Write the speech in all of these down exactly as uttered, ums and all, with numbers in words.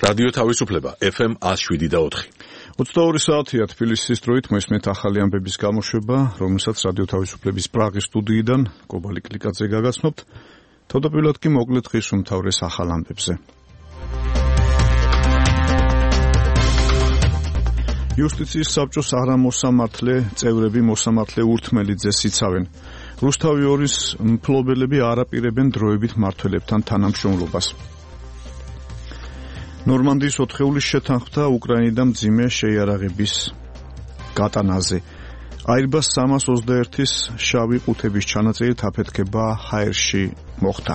რადიო თავისუფლება ეფ ემ one oh seven და four. ოცდაორი საათია თბილისის დროით მოისმენთ ახალი ამბების გამოშვება, რომელსაც რადიო თავისუფლების პრაღის სტუდიიდან კობალი კლიკაძე გაგაცნობთ. თავდაპირველად კი მოკლედ ღირს უმთავრეს ახალ ამბებზე. იუსტიციის საბჭოს არამოსამართლე წევრები მოსამართლე ურთმელიძეს იცავენ. რუსთავი ორის მფლობელები არ აპირებენ დროებით მმართველებთან თანამშრომლობას. ნორმანდიის ოთხეულის შეთანხმდა უკრაინიდან მძიმე შეიარაღების გატანაზე. აირბას სამას ოცდაერთის შავი ყუთების ჩანაწერით აფეთქება ჰაერში მოხდა.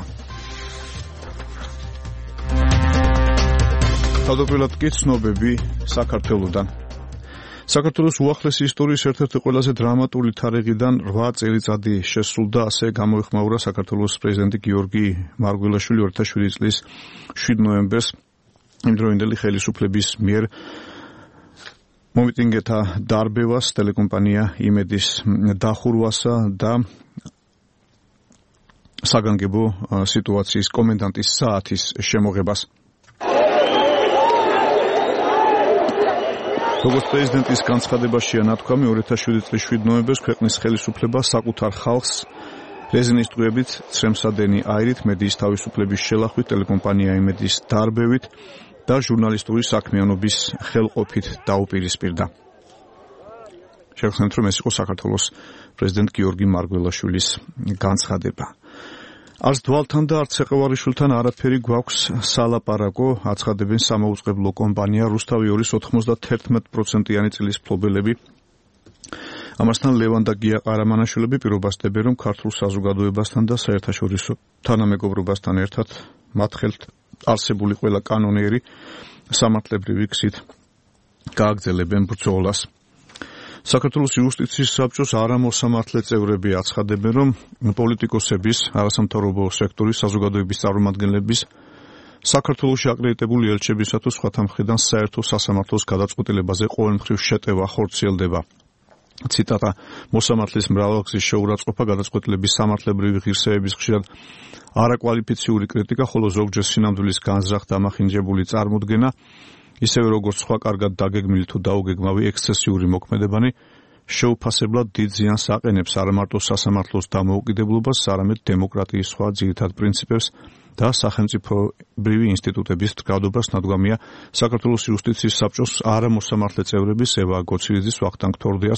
თავდაპირველად კი ცნობები საქართველოდან. საქართველოს უახლესი ისტორიის ერთ-ერთი ყველაზე დრამატული თარიღიდან რვა წელიწადი შესრულდა, ასე გამოიხმაურა საქართველოს პრეზიდენტი გიორგი მარგველაშვილი ორი ათას შვიდი წლის შვიდ ნოემბერს იმდროინდელი ხელისუფლების მიერ მომიტინგეთა დარბევას, ტელეკომპანია იმედის დახურვასა და საგანგებო სიტუაციის კომენდანტის საათის შემოღებას. როგორც პრეზიდენტის განცხადებაშია ნათქვამი, ორი ათას შვიდი წლის შვიდ ნოემბერს ქვეყნის ხელისუფლება საკუთარ ხალხს რეზინის ტყვიებით, ცრემსადენი აირით, მედიის თავისუფლების შელახვით, ტელეკომპანია იმედის დარბევით და ჟურნალისტური საქმიანობის ხელყოფით დაუპირისპირდა. შევხსენებთ, რომ ეს იყო საქართველოს პრეზიდენტ გიორგი მარგველაშვილის განცხადება. არც დვალთან და არც ეყევარიშვილთან არაფერი გვაქვს სალაპარაკო, აცხადებენ სამაუწყებლო კომპანია რუსთავი ორის ოთხმოცდაათი პროცენტიანი წილის მფლობელები. ამასთან ლევან და გია ყარამანაშვილები პირობას დებენ, რომ ქართულ საზოგადოებასთან და საერთაშორისო თანამეგობრობასთან ერთად მათ ხელთ არსებული ყველა კანონიერი სამართლებრივი გზით გააგრძელებენ ბრძოლას. საქართველოს იუსტიციის საბჭოს არამოსამართლე წევრები აცხადებენ, რომ პოლიტიკოსების, არასამთავრობო სექტორის, საზოგადოების წარმომადგენლების საქართველოში აკრედიტებული ელჩებისა თუ სხვათა მხრიდან საერთო სასამართლოს გადაწყვეტილებაზე ყოველმხრივ შეტევა ხორციელდება. ციტატა: მოსამართლის მრავალგზის შეურაცხყოფა, გადაწყვეტილების სამართლებრივი ღირსებების ხშირად არაკვალიფიციური კრიტიკა, ხოლო ზოგჯერ სინამდვილის განზრახ დამახინჯებული წარმოდგენა, ისევე როგორც სხვა კარგად დაგეგმილი თუ დაუგეგმავი ექსცესიური მოქმედებანი შეუფასებლად დიდ ზიანს აყენებს არა მარტო სასამართლოს დამოუკიდებლობას, არამედ დემოკრატიის სხვა ძირითად პრინციპებს და სახელმწიფოებრივი ინსტიტუტების დგადობას. ნადგომია საქართველოს იუსტიციის საბჭოს არამოსამართლე წევრების ევა გოცირიძის, ვახტანგ თორდიას,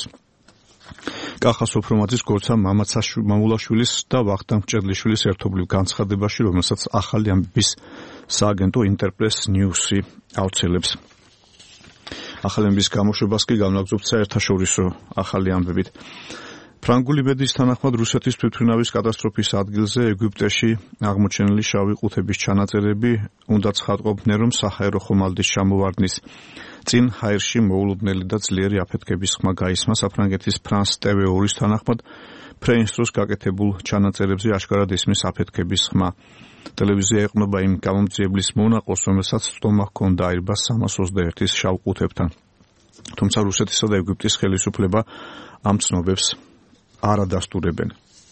კახა სოფრომაძის, გორცა მამულაშვილის და ვახტანგ ჭედლიშვილის ერთობლივ განცხადებაში, რომელსაც ახალი ამბების სააგენტო ინტერპრეს ნიუსი ავრცელებს. ახალი ამბების გამოშვებას კი განვაგრძობთ საერთაშორისო ახალი ამბებით. ფრანგული მედიის თანახმად რუსეთის თვითმფრინავის კატასტროფის ადგილზე ეგვიპტეში აღმოჩენილი შავი ყუთების ჩანაწერები უნდა ცხადყოფდნენ, რომ საჰაერო ხომალდის ჩამოვარდნის წინ ჰაერში მოულოდნელი და ძლიერი აფეთქების ხმა გაისმა. საფრანგეთის ფრანს ტე ვე ორის თანახმად ფრენის დროს გაკეთებულ ჩანაწერებზე აშკარად ისმის აფეთქების ხმა. ტელევიზია ეყრდნობა იმ გამომძიებლის მონაყოს, რომელსაც სტომა ჰქონდა აირბას სამას ოცდაერთის შავ ყუთებთან. თუმცა რუსეთისა და ეგვიპტის ხელისუფლება ამ ცნობებს არ ადასტურებენ.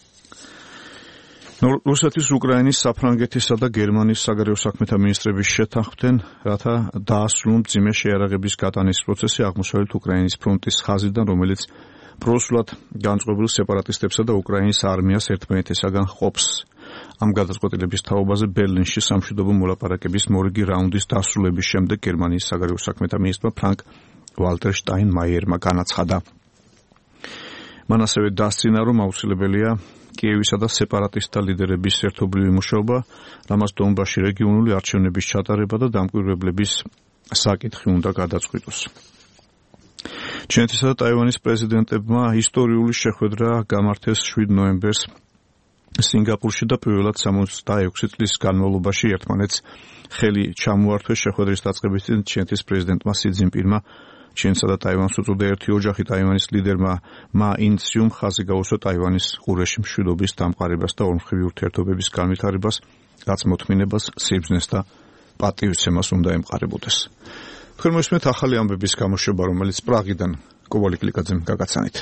რუსეთის, უკრაინის, საფრანგეთისა და გერმანიის საგარეო საქმეთა მინისტრების შეთანხმდნენ, რათა დაასრულონ მძიმე შეიარაღების გატანის პროცესი აღმოსავლეთ უკრაინის ფრონტის ხაზიდან, რომელიც პროსულად განწყობილ სეპარატისტებსა და უკრაინის არმიას ერთმანეთისაგან ყოფს. ამ გადაწყვეტილების თაობაზე ბერლინში სამშვიდობო მოლაპარაკების მორიგი რაუნდის დასრულების შემდეგ გერმანიის საგარეო საქმეთა მინისტრმა ფრანკ ვალტერ შტაინმაიერმა განაცხადა. მან ასევე დასცინა, რომ აუცილებელია კიევისა და სეპარატისტთა ლიდერების ერთობლივი მუშაობა, რამაც დონბასში რეგიონული არჩევნების ჩატარება და დამკვირვებლების საკითხი უნდა გადაწყვიტოს. ჩინეთისა და ტაივანის პრეზიდენტებმა ისტორიული შეხვედრა გამართეს შვიდ ნოემბერს სინგაპურში და პირველად სამოცდაექვსი წლის განმავლობაში ერთმანეთს ხელი ჩამოართვეს. შეხვედრის დაწყების წინ ჩინეთის პრეზიდენტმა სი ძინპინმა ჩინეთსა და ტაივანს უწოდა ერთი ოჯახი. ტაივანის ლიდერმა მა ინციუმ ხაზი გაუსვა ტაივანის ყურეში მშვიდობის დამყარებას და ორმხრივი ურთიერთობების განვითარებას, რაც მოთმინებას, სიბრძნეს და პატივისცემას უნდა ემყარებოდეს. თქვენ მოისმენთ ახალი ამბების გამოშვება, რომელიც პრაღიდან კობალი კლიკაძემ გაგაცანით.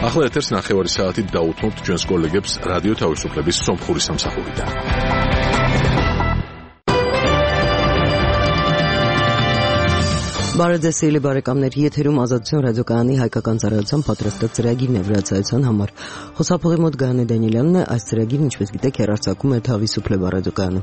ახლა ეთერს ნახევარი საათით დაუთმობთ ჩვენს კოლეგებს რადიო თავისუფლების სომხური სამსახურიდან. Բարեձեւելի բարեկամներ, եթերում ազատություն ռադիոկայանի հայկական ծառայության պատրաստած ծրագիրն է վրացայության համար։ Խոսափողի մոտ Գայանե Դանիելյանն է, այս ծրագիրն, ինչպես գիտեք, հեռարձակում է Თავისუფლება ռադիոկայանը։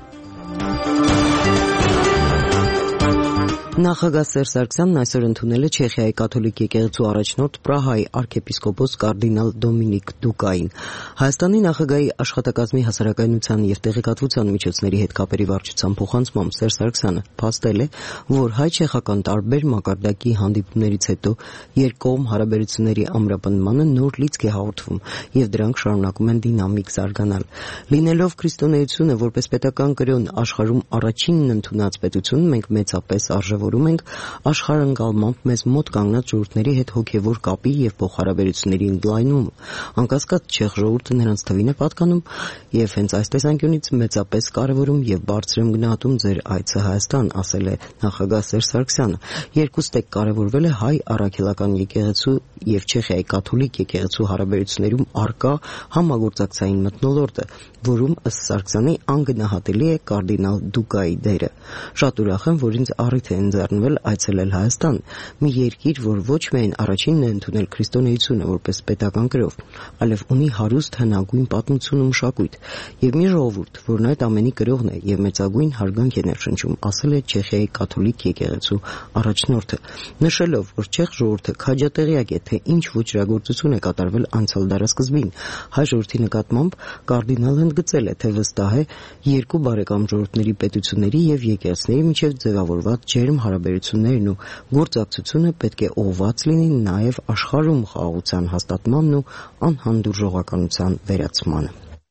Նախագահ Սերժ Սարգսյանն այսօր ընդունել է Չեխիայի կաթոլիկ եկեղեցու առաջնորդ Պրահայի arczepiskopos կարդինալ Դոմինիկ Դուկային։ Հայաստանի նախագահի աշխատակազմի հասարակայնության եւ տեղեկատվության միջոցների հետ կապերի վարչության փոխանցմամբ Սերժ Սարգսյանը փաստել է, որ հայ-չեխական տարբեր մակարդակի հանդիպումներից հետո երկկողմ հարաբերությունների ամրապնդմանը նոր լիցք է հաղորդվում եւ դրանք շարունակում են դինամիկ զարգանալ։ Լինելով քրիստոնեությունը որպես պետական կրոն աշխարհում առաջինն ընդունած պետություն, մենք մեծապես արժևորում ենք աշխարհընկալմամբ մեզ մոտ կանգնած ժողովուրդների հետ հոգևոր կապի եւ փոխհարաբերությունների ընդլայնումը։ Անկասկած չեխ ժողովուրդը նրանց թվին է պատկանում եւ հենց այս տեսանկյունից մեծապես կարեւորում եւ բարձր եմ գնահատում ձեր այցը Հայաստան, ասել է նախագահ Սերժ Սարգսյանը։ Երկուստեք կարեւորվել է հայ առաքելական եկեղեցու եւ Չեխիայի կաթոլիկ եկեղեցու հարաբերություններում արկա համագործակցային մթնոլորտը, որում ըստ Սարգսյանի անգնահատելի է կարդինալ Դուկայի դերը։ Շատ ուրախ եմ, որ ինձ առիթ է ընձեռնվել այցելել Հայաստան, մի երկիր, որ ոչ միայն առաջինն է ընդունել քրիստոնեությունը որպես պետական կրով, այլև ունի հարուստ հնագույն պատմություն ու մշակույթ, եւ մի ժողովուրդ, որն այդ ամենի կրողն է եւ մեծագույն հարգանք է ներշնչում, ասել է Չեխիայի կաթոլիկ եկեղեցու առաջնորդը, նշելով, որ չեխ ժողովուրդը քաջատեղյակ է, թե ինչ ոճրագործություն է կատարվել անցյալ դարասկզբին։ Հայ ժողովրդի նկատմամբ կարդինալը ընդգծել է, թե վստահ է երկու բարեկամ ժողովուրդների պետությունների եւ եկեղեցիների միջեւ ձևավորված ջերմ հարաբերություններն ու գործակցությունը պետք է ուղղված լինի նաեւ աշխարհում խաղաղության հաստատմանն ու անհանդուրժողականության վերացմանը։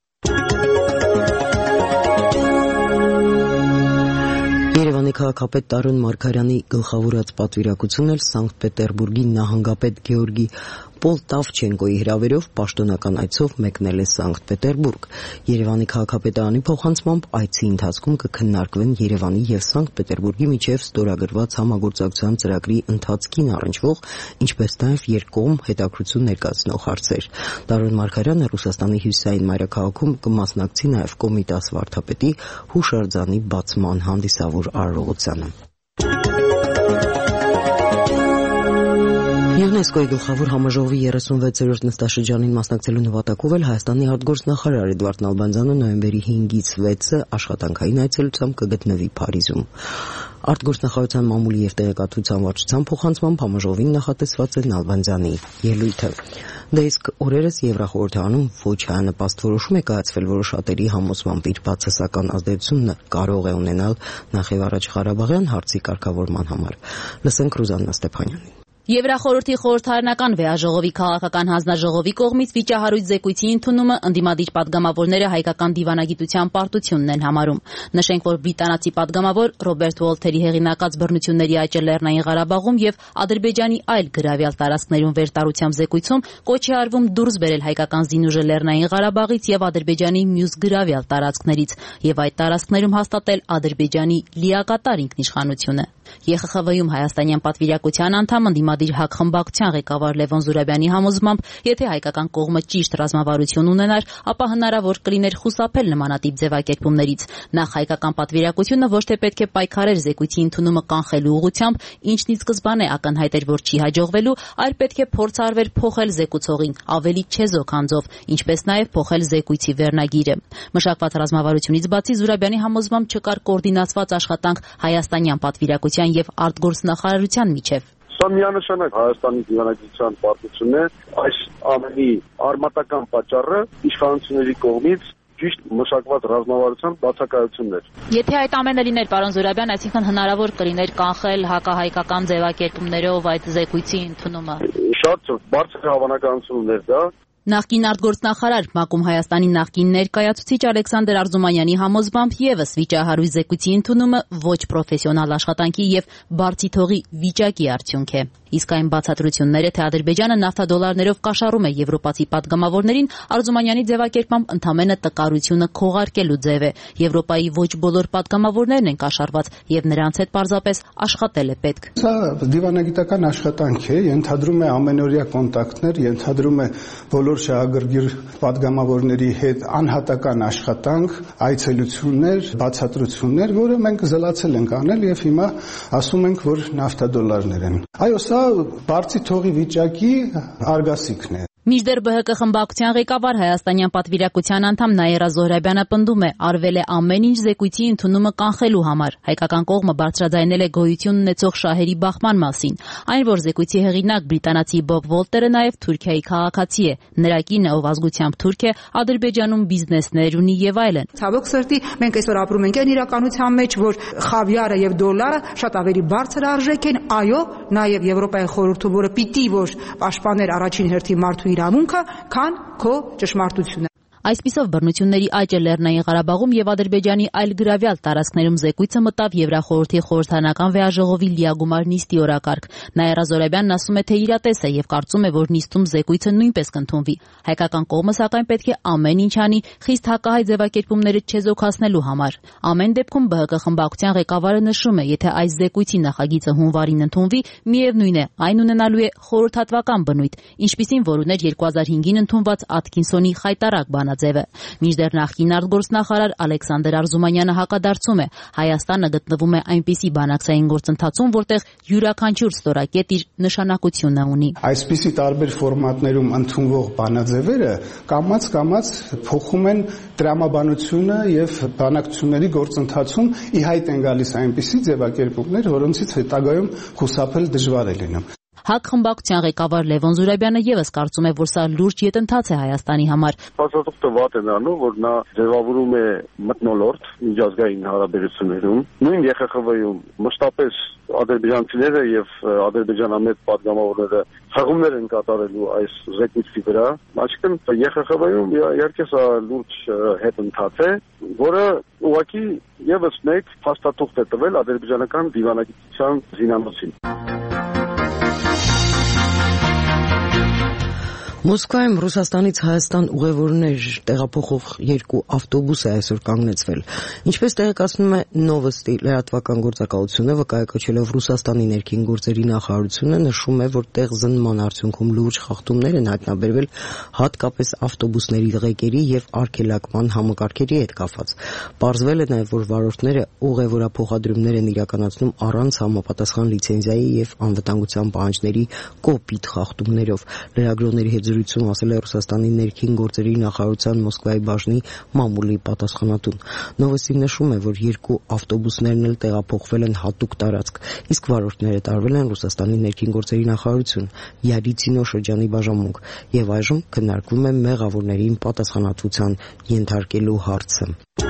Երևանի քաղաքապետ Տարոն Մարգարյանի գլխավորած պատվիրակությունն էլ Սանկտ Պետերբուրգի նահանգապետ Գեորգի Պոլտավչենկոյի հրավերով պաշտոնական այցով մեկնել է Սանկտ Պետերբուրգ։ Երևանի քաղաքապետարանի փոխանցմամբ այցի ընթացքում կքննարկվեն Երևանի եւ Սանկտ Պետերբուրգի միջև ստորագրված համագործակցության ծրագրի ընթացքին առնչվող, ինչպես նաեւ երկկողմ հետաքրքրություն ներկայացնող հարցեր։ Տարոն Մարգարյանը Ռուսաստանի հյուսիսային մայրաքաղաքում կմասնակցի նաեւ Կոմիտաս վարդապետի հուշարձանի բացման հանդիսավոր արարողությանը։ ՅՈՒՆԵՍԿՕ-ի գլխավոր համաժողովի երեսունվեցերորդ նստաշրջանին մասնակցելու նպատակով էլ Հայաստանի արտգործնախարար Էդվարդ Նալբանդյանը նոյեմբերի հինգից վեցը աշխատանքային այցելությամբ կգտնվի Փարիզում։ Արտգործնախարարության մամուլի եւ տեղեկատվության վարչության փոխանցմամբ համաժողովին նախատեսված է Նալբանդյանի ելույթը։ Դա իսկ օրերս Եվրախորհրդանում ոչ հայանպաստ որոշում է կայացվել, որը շատերի համոզմամբ իր բացասական ազդեցությունը կարող է ունենալ նախ եւ առաջ Ղարաբաղյան հարցի կարգավորման համար։ Լսենք Ռուզաննա Ստեփանյանին։ Եվրախորհրդի խորհրդարանական վեաժողովի քաղաքական հանձնաժողովի կողմից վիճահարույց զեկույցի ընդունումը ընդդիմադիր պատգամավորները հայկական դիվանագիտության պարտությունն են համարում։ Նշենք, որ բրիտանացի պատգամավոր Ռոբերտ Ուոլթերի հեղինակած բռնությունների աճը Լեռնային Ղարաբաղում եւ Ադրբեջանի այլ գրավյալ տարածքներում վերտարությամբ զեկույցում կոչ է արվում դուրս բերել հայկական զինուժը Լեռնային Ղարաբաղից եւ Ադրբեջանի մյուս գրավյալ տարածքներից եւ այդ տարածքներում հաստատել Ադրբեջանի լիակատար ինքնիշխանությունը։ ԵԽԽՎ-ում հայաստանյան պատվիրակության անդամ ընդդիմադիր ՀԱԿ խմբակցության ղեկավար Լևոն Զուրաբյանի համոզմամբ, եթե հայկական կողմը ճիշտ ռազմավարություն ունենար, ապա հնարավոր կլիներ խուսափել նմանատիպ ձևակերպումներից։ Նախ հայկական պատվիրակությունը ոչ թե պետք է պայքարեր զեկույցի ընդունումը կանխելու ուղղությամբ, ինչն ի սկզբանե ակնհայտ էր, որ չի հաջողվելու, այլ պետք է փորձ արվեր փոխել զեկուցողին ավելի չեզոք անձով, ինչպես նաև փոխել զեկույցի վերնագիրը։ Մշակված ռազմավարությունից բացի Զուրաբյանի համոզմամբ չկար կոորդինացված աշխատանք հայաստանյան պատվիրակության եւ արտգործնախարարության միջև։ Սա միանշանակ Հայաստանի դիվանագիտության պարտությունն է, այս ամենի արմատական պատճառը իշխանությունների կողմից ճիշտ մշակված ռազմավարության բացակայությունն էր։ Եթե այդ ամենը լիներ, պարոն Զուրաբյան, այսինքն հնարավոր կլիներ կանխել հակահայկական ձևակերպումներով այդ զեկույցի ընդունումը։ Շատ բարձր հավանականություն ուներ դա։ Նախկին արտգործնախարար ՄԱԿ-ում Հայաստանի նախկին ներկայացուցիչ Ալեքսանդր Արզումանյանի համոզմամբ եւս վիճահարույց զեկույցի ընդունումը ոչ պրոֆեսիոնալ աշխատանքի եւ բարձի թողի վիճակի արդյունք է։ Իսկ այն բացատրությունները, թե Ադրբեջանը նավթադոլարներով կաշառում է եվրոպացի պատգամավորներին, Արզումանյանի ձևակերպամբ ընդամենը տկարությունը քողարկելու ձև է։ Եվրոպայի ոչ բոլոր պատգամավորներն են կաշառված, եւ նրանց հետ պարզապես աշխատել է պետք։ Սա դիվանագիտական աշխատանք է, ենթադրում է ամենօրյա կոնտակտներ, ենթադրում է բոլոր շահագրգիռ պատգամավորների հետ անհատական աշխատանք, այցելություններ, բացատրություններ, որը մենք զլացել ենք անել եւ հիմա ասում ենք, որ նավթադոլարներ են։ Այո, սա բարձի թողի վիճակի արգասիքն է։ Մինչդեռ Բ Հ Կ խմբակցության ղեկավար հայաստանյան պատվիրակության անդամ Նաիրա Զոհրաբյանը պնդում է, արվել է ամեն ինչ զեկույցի ընդունումը կանխելու համար։ Հայկական կողմը բարձրաձայնել է գոյություն ունեցող շահերի բախման մասին։ Այն, որ զեկույցի հեղինակ բրիտանացի Բոբ Վոլտերը նաև Թուրքիայի քաղաքացի է, նրա կինը, ով ազգությամբ թուրք է, Ադրբեջանում բիզնեսներ ունի եւ այլն։ Ցավոք սրտի, մենք այսօր ապրում ենք այն իրականության մեջ, որ խավիարը եւ դոլարը շատ ավելի բարձր արժեք են, այո, նաև Եվրոպայի խորհուրդը, որը պիտի որ պաշտպաներ առաջին հերթին մարդու իրավունքը, քան քո ճշմարտությունը։ Այսպիսով բռնությունների աճը Լեռնային Ղարաբաղում եւ Ադրբեջանի այլ գրավյալ տարածքներում զեկույցը մտավ Եվրախորհրդի խորհրդարանական վեաժողովի լիագումար նիստի օրակարգ։ Նաիրա Զոհրաբյանն ասում է, թե իրատես է եւ կարծում է, որ նիստում զեկույցը նույնպես կընդունվի։ Հայկական կողմը սակայն պետք է ամեն ինչ անի խիստ հակահայ ձևակերպումները չեզոքացնելու համար։ Ամեն դեպքում Բ Հ Կ խմբակցության ղեկավարը նշում է, եթե այս զեկույցի նախագիծը հունվարին ընդունվի, միևնույն է, այն ունենալու է խորհրդատվական բնույթ, ինչպիսին որ ուներ երկու հազար հինգին ընդունված Աթքինսոնի խայտարակ բանաձևը։ Մինչդեռ նախկին արտգործնախարար Ալեքսանդր Արզումանյանը հակադարձում է, Հայաստանը գտնվում է այնպիսի բանակցային գործընթացում, որտեղ յուրաքանչյուր ստորակետ իր նշանակությունը ունի։ Այսպիսի տարբեր ֆորմատներում ընդունվող բանաձևերը կամաց-կամաց փոխում են տրամաբանությունը եւ բանակցությունների գործընթացում ի հայտ են գալիս այնպիսի ձևակերպումներ, որոնցից հետագայում խուսափել դժվար է լինում։ ՀԱԿ խմբակցության ղեկավար Լևոն Զուրաբյանը եւս կարծում է, որ սա լուրջ յետընթաց է Հայաստանի համար։ Բացատրությունը վատ է դառնում, որ նա ձևավորում է մթնոլորտ միջազգային հարաբերություններում, նույն Ե Խ Խ V-ում մշտապես ադրբեջանցիները եւ ադրբեջանամետ պատգամավորները խաղումներ են կատարելու այս զեկույցի վրա, այսինքն Ե Խ Խ V-ում իհարկե սա լուրջ հետընթաց է, որը ուղղակի եւս մեկ փաստաթուղթ է տվել ադրբեջանական դիվանագիտության զինանոցին։ Մոսկվայում Ռուսաստանից Հայաստան ուղևորներ տեղափոխող երկու ավտոբուս է այսօր կանգնեցվել։ Ինչպես տեղեկացնում է Նովոստի լրատվական գործակալությունը, վկայակոչելով Ռուսաստանի ներքին գործերի նախարարությունը, նշում է, որ տեղ զննման արդյունքում լուրջ խախտումներ են հայտնաբերվել հատկապես ավտոբուսների ղեկերի եւ արգելակման համակարգերի հետ կապված։ Պարզվել է նաեւ, որ վարորդները ուղևորափոխադրումներ են իրականացնում առանց համապատասխան լիցենզիայի եւ անվտանգության պահանջների կոպիտ խախտումներով։ Լրագրողների հետ զրույցում ասել է Ռուսաստանի ներքին գործերի նախարարության Մոսկվայի բաժնի մամուլի պատասխանատուն։ Նովոստին նշում է, որ երկու ավտոբուսներն էլ տեղափոխվել են հատուկ տարածք, իսկ վարորդները տարվել են Ռուսաստանի ներքին գործերի նախարարություն Յարիցինո շրջանի բաժանմունք եւ այժմ քննարկվում է մեղավորներին պատասխանատվության ենթարկելու հարցը։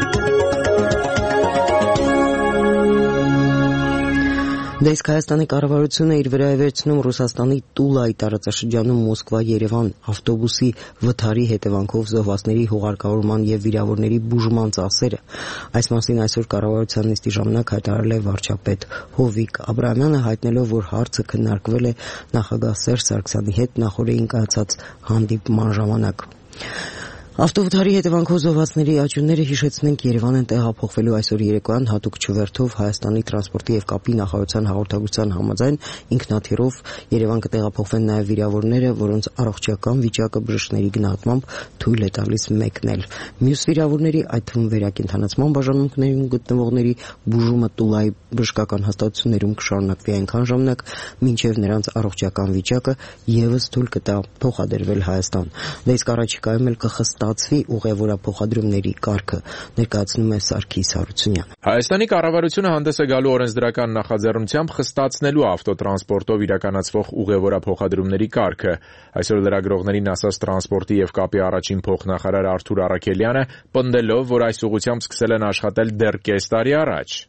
Դա իսկ Հայաստանի կառավարությունը իր վրա է վերցնում Ռուսաստանի Տուլայի տարածաշրջանում Մոսկվա-Երևան ավտոբուսի վթարի հետևանքով զոհվածների հուղարկավորման եւ վիրավորների բուժման ծախսերը։ Այս մասին այսօր կառավարության նիստի ժամանակ հայտարարել է վարչապետ Հովիկ Աբրահամյանը, հայտնելով, որ հարցը քննարկվել է նախագահ Սերժ Սարգսյանի հետ նախորդին կայացած հանդիպման ժամանակ։ Ավտովթարի հետևանքով զոհվածների աճյունները, հիշեցնենք, Երևան են տեղափոխվելու այսօր երեկոյան հատուկ չվերթով Հայաստանի տրանսպորտի եւ կապի նախարարության հաղորդագրության համաձայն ինքնաթիռով Երևան կտեղափոխվեն նաեւ վիրավորները, որոնց առողջական վիճակը բժիշկների գնահատմամբ թույլ է տալիս մեկնել։ Մյուս վիրավորների, այդ թվում վերակենդանացման բաժանմունքներում գտնվողների բուժումը Տուլայի բժշկական հաստատություններում կշարունակվի այնքան ժամանակ, մինչև նրանց առողջական վիճակը եւս թույլ կտա փոխադրվել Հայաստան։ Դա իսկ առաջիկայում էլ կխստա ստացվի ուղևորափոխադրումների կարգը, ներկայացնում է Սարգիս Հարությունյանը։ Հայաստանի կառավարությունը հանդես է գալու օրենսդրական նախաձեռնությամբ խստացնելու ավտոտրանսպորտով իրականացվող ուղևորափոխադրումների կարգը։ Այսօր լրագրողներին ասաց տրանսպորտի եւ կապի առաջին փոխնախարար Արթուր Առաքելյանը, պնդելով, որ այս ուղղությամբ սկսել են աշխատել դեռ կես տարի առաջ։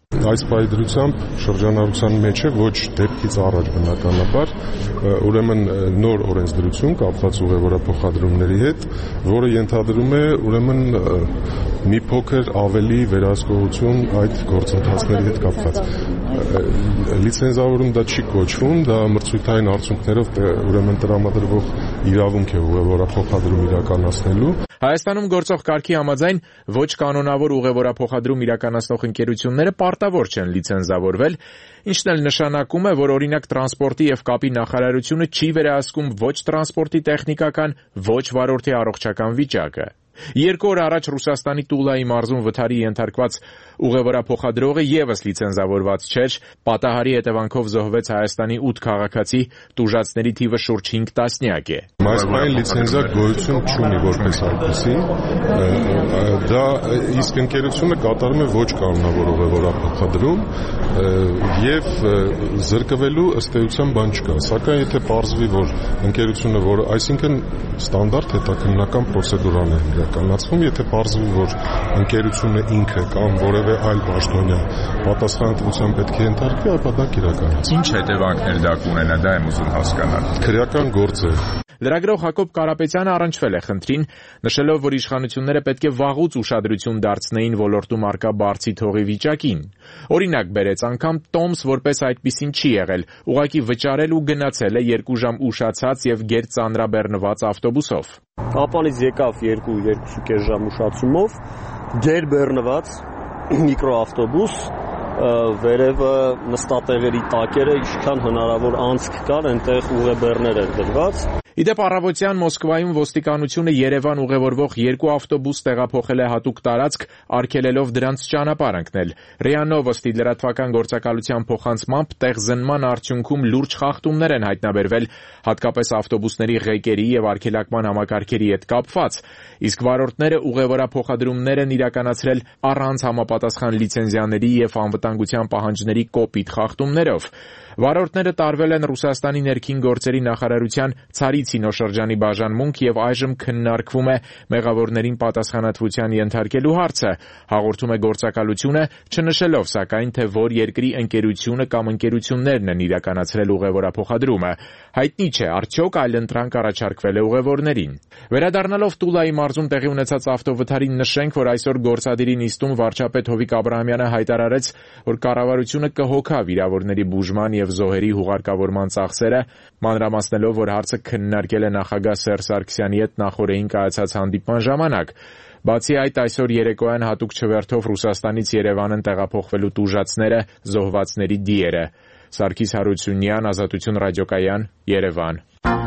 Այս պայդրությամբ շրջանառության մեջ է ոչ դեպքից առաջ բնականաբար, ուրեմն նոր օրենսդրություն կապված ուղևորափոխադրումների հետ, որը ենթադրում է ուրեմն մի փոքր ավելի վերահսկողություն այդ գործընթացների հետ կապված։ Լիցենզավորում դա չի կոչվում, դա մրցույթային արդյունքներով ուրեմն տրամադրվող իրավունք է ուղևորափոխադրում իրականացնելու։ Հայաստանում գործող կարգի համաձայն ոչ կանոնավոր ուղևորափոխադրում իրականացնող ընկերությունները պարտավոր չեն լիցենզավորվել, ինչն էլ նշանակում է, որ օրինակ տրանսպորտի եւ կապի նախարարությունը չի վերահսկում ոչ տրանսպորտի տեխնիկական, ոչ վարորդի առողջական վիճակը։ Երկու օր առաջ Ռուսաստանի Տուլայի մարզում վթարի ենթարկված ուղևորափոխադրողը եւս լիցենզավորված չէր, պատահարի հետևանքով զոհվեց Հայաստանի ութ քաղաքացի, տուժածների թիվը շուրջ հինգ տասնյակ է։ Մասնային լիցենզա գոյություն չունի որպես այդպիսի, դա իսկ ընկերությունը կատարում է ոչ կանոնավոր ուղևորափոխադրում եւ զրկվելու ըստ էության բան չկա, սակայն եթե պարզվի, որ ընկերությունը, որ այսինքն ստանդարտ հետաքննական պրոցեդուրաներ իրականացվում, եթե պարզվի, որ ընկերությունը ինքը կամ որևէ այլ պաշտոնյա պատասխանատվության պետք է ենթարկվի, ապա դա կիրականացվի։ Ինչ հետևանքներ դա կունենա, դա եմ ուզում հասկանալ։ Քրեական գործ է։ Լրագրող Հակոբ Կարապետյանը առնչվել է խնդրին, նշելով, որ իշխանությունները պետք է վաղուց ուշադրություն դարձնեին ոլորտում առկա բարձի թողի վիճակին։ Օրինակ բերեց, անգամ Տոմս որպես այդպիսին չի եղել, ուղղակի վճարել ու գնացել է երկու ժամ ուշացած եւ գերծանրաբեռնված ավտոբուսով։ Ապանից եկավ երկու երկու ժամ ուշացումով, գերբեռնված միկրոավտոբուս, վերևը նստատեղերի տակերը ինչքան հնարավոր անցք կար, այնտեղ ուղեբեռներ էր դրված։ Իդեպ առավոտյան Մոսկվայում ոստիկանությունը Երևան ուղևորվող երկու ավտոբուս տեղափոխել է հատուկ տարածք, արգելելով դրանց ճանապարհ ընկնել։ ՌԻԱ Նովոստի լրատվական գործակալության փոխանցմամբ տեղզնման արդյունքում լուրջ խախտումներ են հայտնաբերվել, հատկապես ավտոբուսների ղեկերի եւ արգելակման համակարգերի հետ կապված, իսկ վարորդները ուղևորափոխադրումներ են իրականացրել առանց համապատասխան լիցենզիաների եւ անվտանգության պահանջների կոպիտ խախտումներով։ Վարորդները տարվել են Ռուսաստանի ներքին գործերի նախարարության Ցարիցինո շրջանի բաժանմունք եւ այժմ քննարկվում է մեղավորներին պատասխանատվության ենթարկելու հարցը, հաղորդում է գործակալությունը, չնշելով սակայն թե որ երկրի ընկերությունը կամ ընկերություններն են իրականացրել ուղևորափոխադրումը։ Հայտնի չէ, արդյոք այլընտրանք առաջարկվել է ուղևորներին։ Վերադառնալով Տուլայի մարզում տեղի ունեցած ավտովթարին նշենք, որ այսօր գործադիրի նիստում վարչապետ Հովիկ Աբրահամյանը հայտարարեց, որ կառավարությունը կհոգա վիրավորների բուժման եւ զոհերի հուղարկավորման ծախսերը, մանրամասնելով, որ հարցը քննարկել է նախագահ Սերժ Սարգսյանի հետ նախորդին կայացած հանդիպման ժամանակ։ Բացի այդ, այսօր երեկոյան հատուկ չվերթով Ռուսաստանից Երևան են տեղափոխվելու տուժածները, զոհվածների դիերը։ Սարգիս Հարությունյան, Ազատություն ռադիոկայան, Երևան։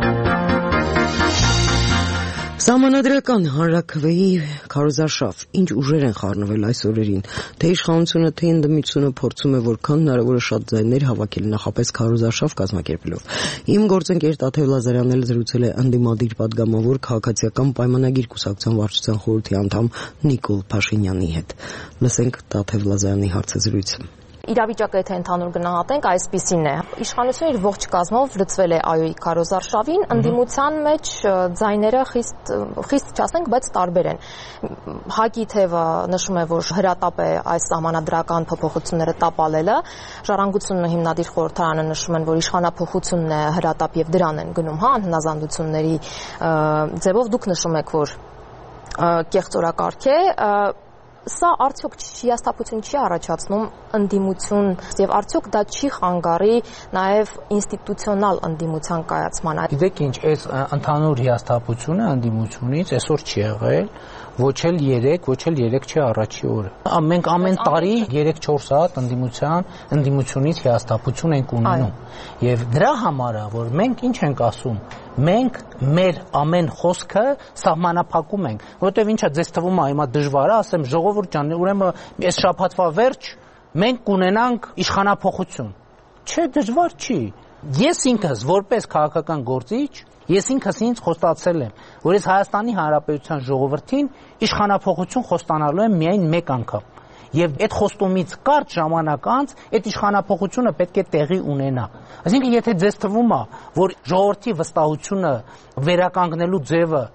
Սահմանադրական հանրաքվեի քարոզարշավ ինչ ուժեր են խառնվել այս օրերին, թե իշխանությունը, թե ընդդիմությունը փորձում է որքան հնարավոր է շատ ձայներ հավաքել նախապես քարոզարշավ կազմակերպելով։ Իմ գործընկեր Տաթև Լազարյանն էլ զրուցել է ընդդիմադիր պատգամավոր քաղաքացիական պայմանագիր կուսակցության վարչության խորհրդի անդամ Նիկոլ Փաշինյանի հետ։ Լսենք Տաթև Լազարյանի հարցազրույցը։ Իրավիճակը եթե ընդհանուր գնահատենք, այսպիսին է։ Իշխանությունը իր ողջ կազմով լծվել է ԱՅՈ-ի քարոզարշավին, ընդդիմության մեջ ձայները խիստ խիստ չասենք, բայց տարբեր են։ ՀԱԿ-ի թևը նշում է, որ հրատապ է այս սահմանադրական փոփոխությունները տապալելը, Ժառանգությունն ու հիմնադիր խորհրդարանը նշում են, որ իշխանափոխությունն է հրատապ եւ դրան են գնում, հա, անհնազանդությունների ձևով դուք նշում եք, որ կեղծորակարգ է, սա արդյոք հիասթափություն չի առաջացնում ընդդիմություն եւ արդյոք դա չի խանգարի նաեւ ինստիտուցիոնալ ընդդիմության կայացման։ Գիտեք ինչ, այս ընդհանուր հիասթափությունը ընդդիմությունից այսօր չի եղել, ոչ էլ երեք, ոչ էլ երեք չի առաջի օրը։ Մենք ամեն տարի երեք-չորս հատ ընդդիմության, ընդդիմությունից հիասթափություն ենք ունենում։ Եվ դրա համար է, որ մենք ինչ ենք ասում, մենք մեր ամեն խոսքը սահմանափակում ենք, որովհետև ինչա ձեզ թվում է հիմա դժվար է, ասեմ ժողովուրդ ջան, ուրեմն այս շաբաթվա վերջ մենք կունենանք իշխանափոխություն։ Չէ, դժվար չի։ Ես ինքս որպես քաղաքական գործիչ, ես ինքս ինձ խոստացել եմ, որ ես Հայաստանի Հանրապետության ժողովրդին իշխանափոխություն խոստանալու եմ միայն մեկ անգամ։ Եվ այդ խոստումից կարճ ժամանակ անց այդ իշխանափոխությունը պետք է տեղի ունենա։ Այսինքն, եթե ձեզ թվում է, որ ժողովրդի վստահությունը վերականգնելու ձևը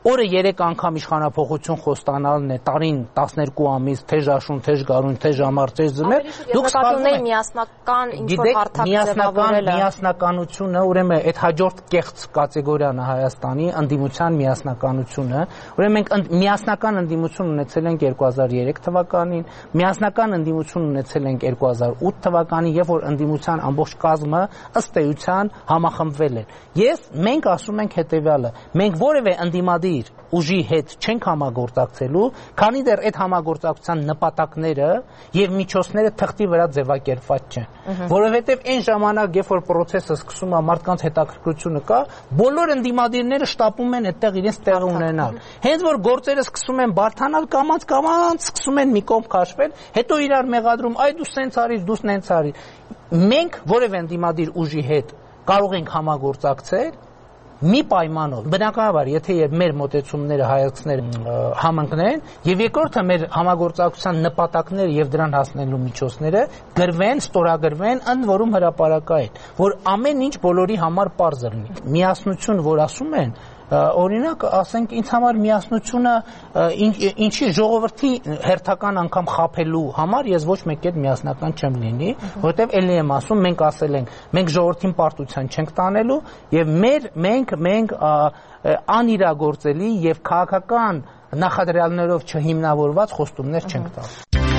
օրը երեք անգամ իշխանափոխություն խոստանալն է, տարին տասներկու ամիս թեժաշուն, թեժգարուն, թեժամար, թեժձմեր, դուք սպասում եք միասնական ինչ-որ հարթակ ձևավորելը։ Միասնականությունը, ուրեմն այդ հաջորդ կեղծ կատեգորիան է Հայաստանի ընդդիմության միասնականությունը, ուրեմն մենք միասնական ընդդիմություն ունեցել ենք երկու հազար երեք թվականին, միասնական ընդդիմություն ունեցել ենք երկու հազար ութ թվականին, երբ որ ընդդիմության ամբողջ կազմը ըստ էության համախմբվել էր։ Ես մենք ասում ենք հետևյալը, մենք որևէ ընդդիմադիր ուժի հետ չենք համագործակցելու, քանի դեռ այդ համագործակցության նպատակները եւ միջոցները թղթի վրա ձևակերպված չեն, որովհետեւ այն ժամանակ, երբ որ process-ը սկսում է մարդկանց հետաքրքրությունը կա, բոլոր ընդդիմադիրները շտապում են այդտեղ իրենց տեղը ունենալ։ Հենց որ գործերը սկսում են բարթանալ, կամած կամած սկսում են մի կողմ քաշվել, հետո իրար մեղադրում, այ դու սենց արիր, դու սենց արիր։ Մենք որևէ ընդդիմադիր ուժի հետ կարող ենք համագործակցել մի պայմանով, բնականաբար, եթե եւ մեր մոտեցումները հայացքները համընկնեն, եւ երկրորդը մեր համագործակցության նպատակները եւ դրան հասնելու միջոցները գրվեն, ստորագրվեն, ընդ որում հրապարակային, որ ամեն ինչ բոլորի համար պարզ լինի։ Միասնություն, որ ասում են, օրինակ, ասենք ինձ համար միասնությունը ինչի ժողովրդի հերթական անգամ խաբելու համար ես ոչ մեկ էլ միասնական չեմ լինի, որովհետև ելի եմ ասում, մենք ասել ենք, մենք ժողովրդին պարտության չենք տանելու եւ մեր մենք մենք անիրագործելի եւ քաղաքական նախադրյալներով չհիմնավորված խոստումներ չենք տալու։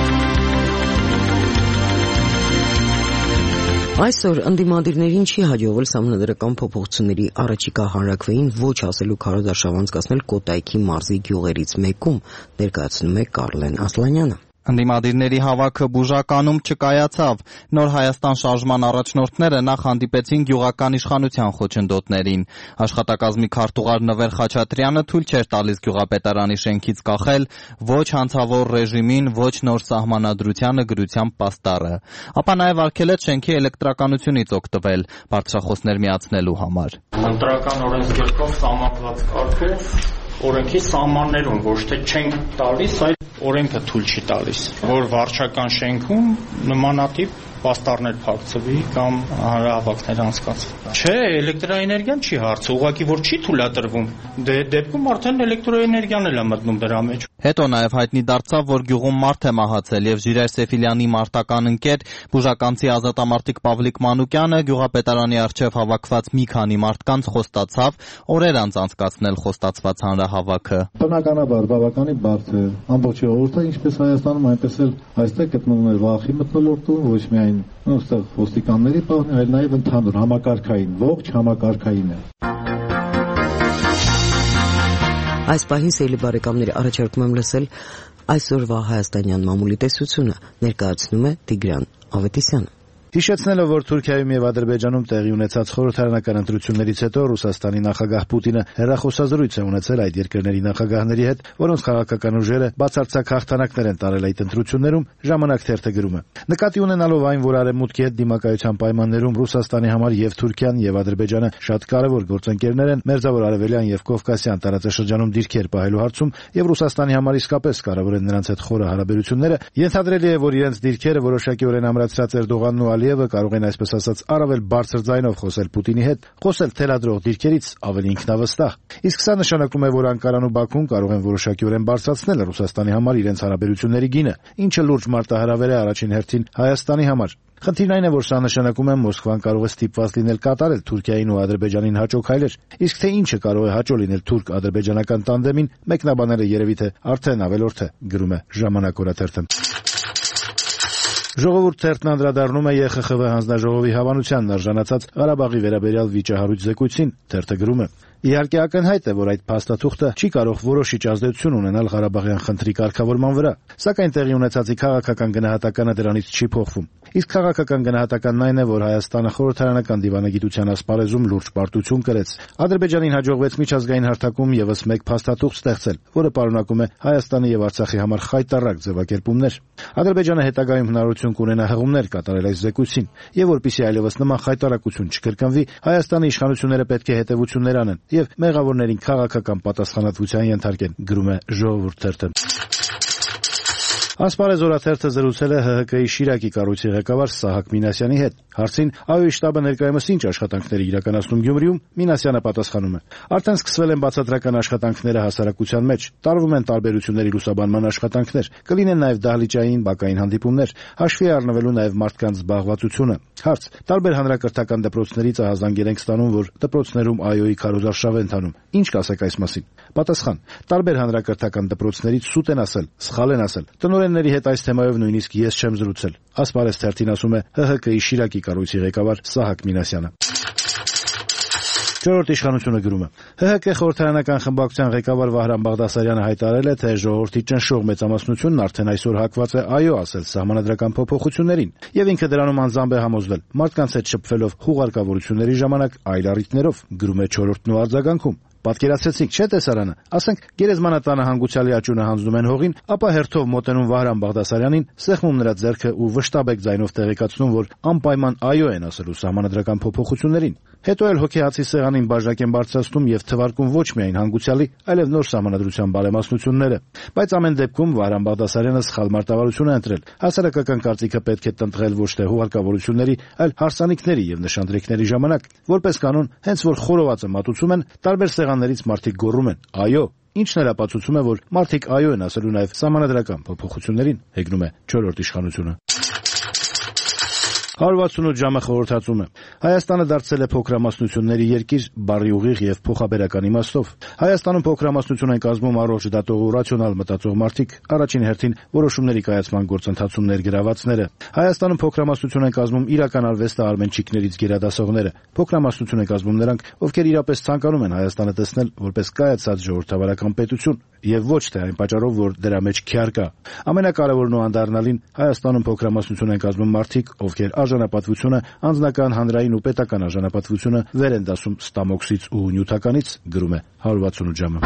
Այսօր ընդդիմադիրներին չի հաջողվել սահմանադրական փոփոխությունների առաջիկա հանրաքվեին ոչ ասելու քարոզարշավ անցկացնել Կոտայքի մարզի գյուղերից մեկում, ներկայացնում է Կարլեն Ասլանյանը։ Ընդդիմադիրների հավաքը բուժականում չկայացավ։ Նոր Հայաստան շարժման առաջնորդները նախ հանդիպեցին գյուղական իշխանության խոչընդոտներին։ Աշխատակազմի քարտուղար Նվեր Խաչատրյանը թույլ չէր տալիս գյուղապետարանի շենքից կախել ոչ հանցավոր ռեժիմին, ոչ նոր սահմանադրությանը գրության պաստառը։ Ապա նաև արգել է շենքի էլեկտրականությունից օգտվել բարձրախոսներ միացնելու համար։ Ընտրական օրենսգիրքով սահմանված կարգով օրենքի սահմաններում ոչ թե չենք տալիս, այլ օրենքը թույլ չի տալիս, որ վարչական շենքում նմանատիպ պաստառներ փակցվի կամ հանրահավաքներ անցկացվի։ Չէ, էլեկտրոէներգիան չի հարցը, ուղղակի որ չի թույլատրվում, դե դեպքում արդեն էլեկտրոէներգիան էլ է մտնում դրա մեջ։ Հետո նաև հայտնի դարձավ, որ գյուղում մարդ է մահացել եւ Ժիրայր Սեֆիլյանի մարտական ընկեր բուժականցի ազատամարտիկ Պավլիկ Մանուկյանը գյուղապետարանի առջև հավաքված մի քանի մարդկանց խոստացավ օրեր անց անցկացնել խոստացված հանրահավաքը։ Բնականաբար բավականին բարդ է։ Ամբողջ ժողովուրդը, ինչպես Հայաստանում, այնպես էլ այստեղ գտնվում է վախի մթնոլորտում, ոչ միայն այստեղ ոստիկանների պահն, այլ նաև ընդհանուր համակարգային, ողջ համակարգային է։ Այս պահին սիրելի բարեկամներ, առաջարկում եմ լսել այսօրվա հայաստանյան մամուլի տեսությունը, ներկայացնում է Տիգրան Ավետիսյանը։ Հիշեցնելով, որ Թուրքիայում եւ Ադրբեջանում տեղի ունեցած խորհրդարանական ընտրություններից հետո Ռուսաստանի նախագահ Պուտինը հերրախոսազրույց է ունեցել այդ երկրների նախագահների հետ, որոնց քաղաքական ուժերը բացարձակ հաղթանակներ են տարել այդ ընտրություններում, ժամանակ թերթը գրում է։ Նկատի ունենալով այն, որ Արևմուտքի հետ դիմակայության պայմաններում Ռուսաստանի համար եւ Թուրքիան եւ Ադրբեջանը շատ կարեւոր գործընկերներ են, Մերձավոր Արևելյան եւ Կովկասյան տարածաշրջանում դիրքեր պահելու հարցում եւ Ռուսաստանի համար իսկապես կարեւոր են նրանց հետ խորը հարաբերությունները, ենթադրելի է, որ իրենց դիրքերը որոշակիորեն ամրացրած Էրդողանն ու Ալիևը կարող են այսպես ասած առավել բարձր ձայնով խոսել Պուտինի հետ, խոսել թելադրող դիրքերից ավելի ինքնավստահ։ Իսկ սա նշանակում է, որ Անկարան ու Բաքուն կարող են որոշակիորեն բարձրացնել Ռուսաստանի համար իրենց հարաբերությունների գինը, ինչը լուրջ մարտահրավեր է առաջին հերթին Հայաստանի համար։ Խնդիրն այն է, որ սա նշանակում է Մոսկվան կարող է ստիպված լինել կատարել Թուրքիային ու Ադրբեջանին հաճո քայլեր, իսկ թե ինչը կարող է հաճո լինել թուրք-ադրբեջանական տանդեմին, մեկնաբաները երևի թե արդեն ավելորդ է, գրում է Ժամանակ օրաթերթը։ Ժողովուրդ թերթն անդրադառնում է Է Խ Խ Վ հանձնաժողովի հավանությանն արժանացած Ղարաբաղի վերաբերյալ վիճահարույց զեկույցին, թերթը գրում է. Իհարկե ակնհայտ է, որ այդ փաստաթուղթը չի կարող որոշիչ ազդեցություն ունենալ Ղարաբաղյան խնդրի կարգավորման վրա, սակայն տեղի ունեցածի քաղաքական գնահատականը դրանից չի փոխվում։ Իսկ քաղաքական գնահատականն այն է, որ Հայաստանը խորհրդարանական դիվանագիտության ասպարեզում լուրջ պարտություն կրեց։ Ադրբեջանին հաջողվեց միջազգային հարթակում եւս մեկ փաստաթուղթ ստեղծել, որը պարունակում է Հայաստանի եւ Արցախի համար խայտառակ ձևակերպումներ։ Ադրբեջանը հետագայում հնարավորություն կունենա հղումներ կատարել այս զեկույցին, եւ որպեսզի այլևս նման խայտառակություն չկրկնվի, Հայաստանի իշխանությունները պետք է հետեւություններ անեն եւ մեղավորներին քաղաքական պատասխանատվության ենթարկեն, գրում է Ժողովուրդ թերթը։ Ասպարեզ օրաթերթը զրուցել է ՀՀԿ-ի Շիրակի կառույցի ղեկավար Սահակ Մինասյանի հետ։ Հարցին ԱՅՈ-ի շտաբը ներկայումս ինչ աշխատանքներ իրականացնում Գյումրիում, Մինասյանը պատասխանում է. Արդեն սկսվել են բացատրական աշխատանքները հասարակության մեջ, տարվում են տարբերությունների լուսաբանման աշխատանքներ, կլինեն նաև դահլիճային, բակային հանդիպումներ, հաշվի առնվելու նաև մարդկանց զբաղվածությունը։ Հարց. տարբեր հանրակրթական դպրոցներից ահազանգեր ենք ստանում, որ դպրոցներում ԱՅՈ-ի քարոզարշավ է ընթանում։ Ինչ կասեք այս մասին։ Պատասխան. տարբեր հանրակրթական դպրոցներից սուտ են ասել, սխալ են ասել։ Տնօրենների հետ այս թեմայով նույնիսկ ես չեմ զրուցել։ Ասպարեզ թերթին ասում է ՀՀԿ-ի Շիրակի կառույցի ղեկավար Սահակ Մինասյանը։ Չորրորդ իշխանությունը գրում է. ՀՀԿ խորհրդարանական խմբակցության ղեկավար Վահրամ Բաղդասարյանը հայտարարել է, թե ժողովրդի ճնշող մեծամասնությունն արդեն այսօր հակված է ԱՅՈ ասել սահմանադրական փոփոխություններին, եւ ինքը դրանում անձամբ է համոզվել։ Մարդկանց հետ շփվելով հուղարկավորությունների ժամանակ այլ առիթներով, գրում է չորրորդն ու արձագանքում։ Պատկերացրեցիք, չէ՞ տեսարանը։ Ասենք գերեզմանատանը հանգուցյալի աճյունը հանձնում են հողին, ապա հերթով մոտենում Վահրամ Բաղդասարյանին, սեղմում նրա ձեռքը ու վշտաբեկ ձայնով տեղեկացնում, որ անպայման ԱՅՈ են ասելու սահմանադրական փոփոխություններին։ Հետո էլ հոգեհացի սեղանին բաժակ են բարձրացնում եւ թվարկում ոչ միայն հանգուցյալի, այլև նոր սահմանադրության բարեմասնությունները։ Բայց ամեն դեպքում Վահրամ Բաղդասարյանը սխալ մարտավարություն է ընտրել։ Հասարակական կարծիքը պետք է տնտղել ոչ թե հուղարկավորությունների, այլ հարսանիքների եւ նշանдрիկների ժամանակ։ Որպես կանոն, հենց որ խորովածը մատուցում են, տարբեր սեղաններից մարդիկ գոռում են. «ԱՅՈ», ինչն էլ ապացուցում է, որ մարդիկ ԱՅՈ են ասելու նաեւ սահմանադրական փոփոխություններին, հեգնում է չորրորդ իշխանությունը։ հարյուր վաթսունութ ժամը խորհրդածում է։ Հայաստանը դարձել է փոքրամասնությունների երկիր բառի ուղիղ եւ փոխաբերական իմաստով։ Հայաստանում փոքրամասնություն են կազմում առողջ դատող ու ռացիոնալ մտածող մարդիկ, առաջին հերթին որոշումների կայացման գործընթացում ներգրավվածները։ Հայաստանում փոքրամասնություն են կազմում իրական արվեստը արմենչիկներից գերադասողները։ Փոքրամասնություն են կազմում նրանք, ովքեր իրապես ցանկանում են Հայաստանը տեսնել որպես կայացած ժողովրդավարական պետություն եւ ոչ թե այն պատճառով, որ դրա մեջ քյար կա։ Ամենակարևորն ու անդառնալին Հայաստանում փոքրամասնություն են կազմում մարդիկ, ովքեր արժանապատվությունը, անձնական, հանրային ու պետական արժանապատվությունը վեր են դասում ստամոքսից ու նյութականից, գրում է հարյուր վաթսունութ ժամը։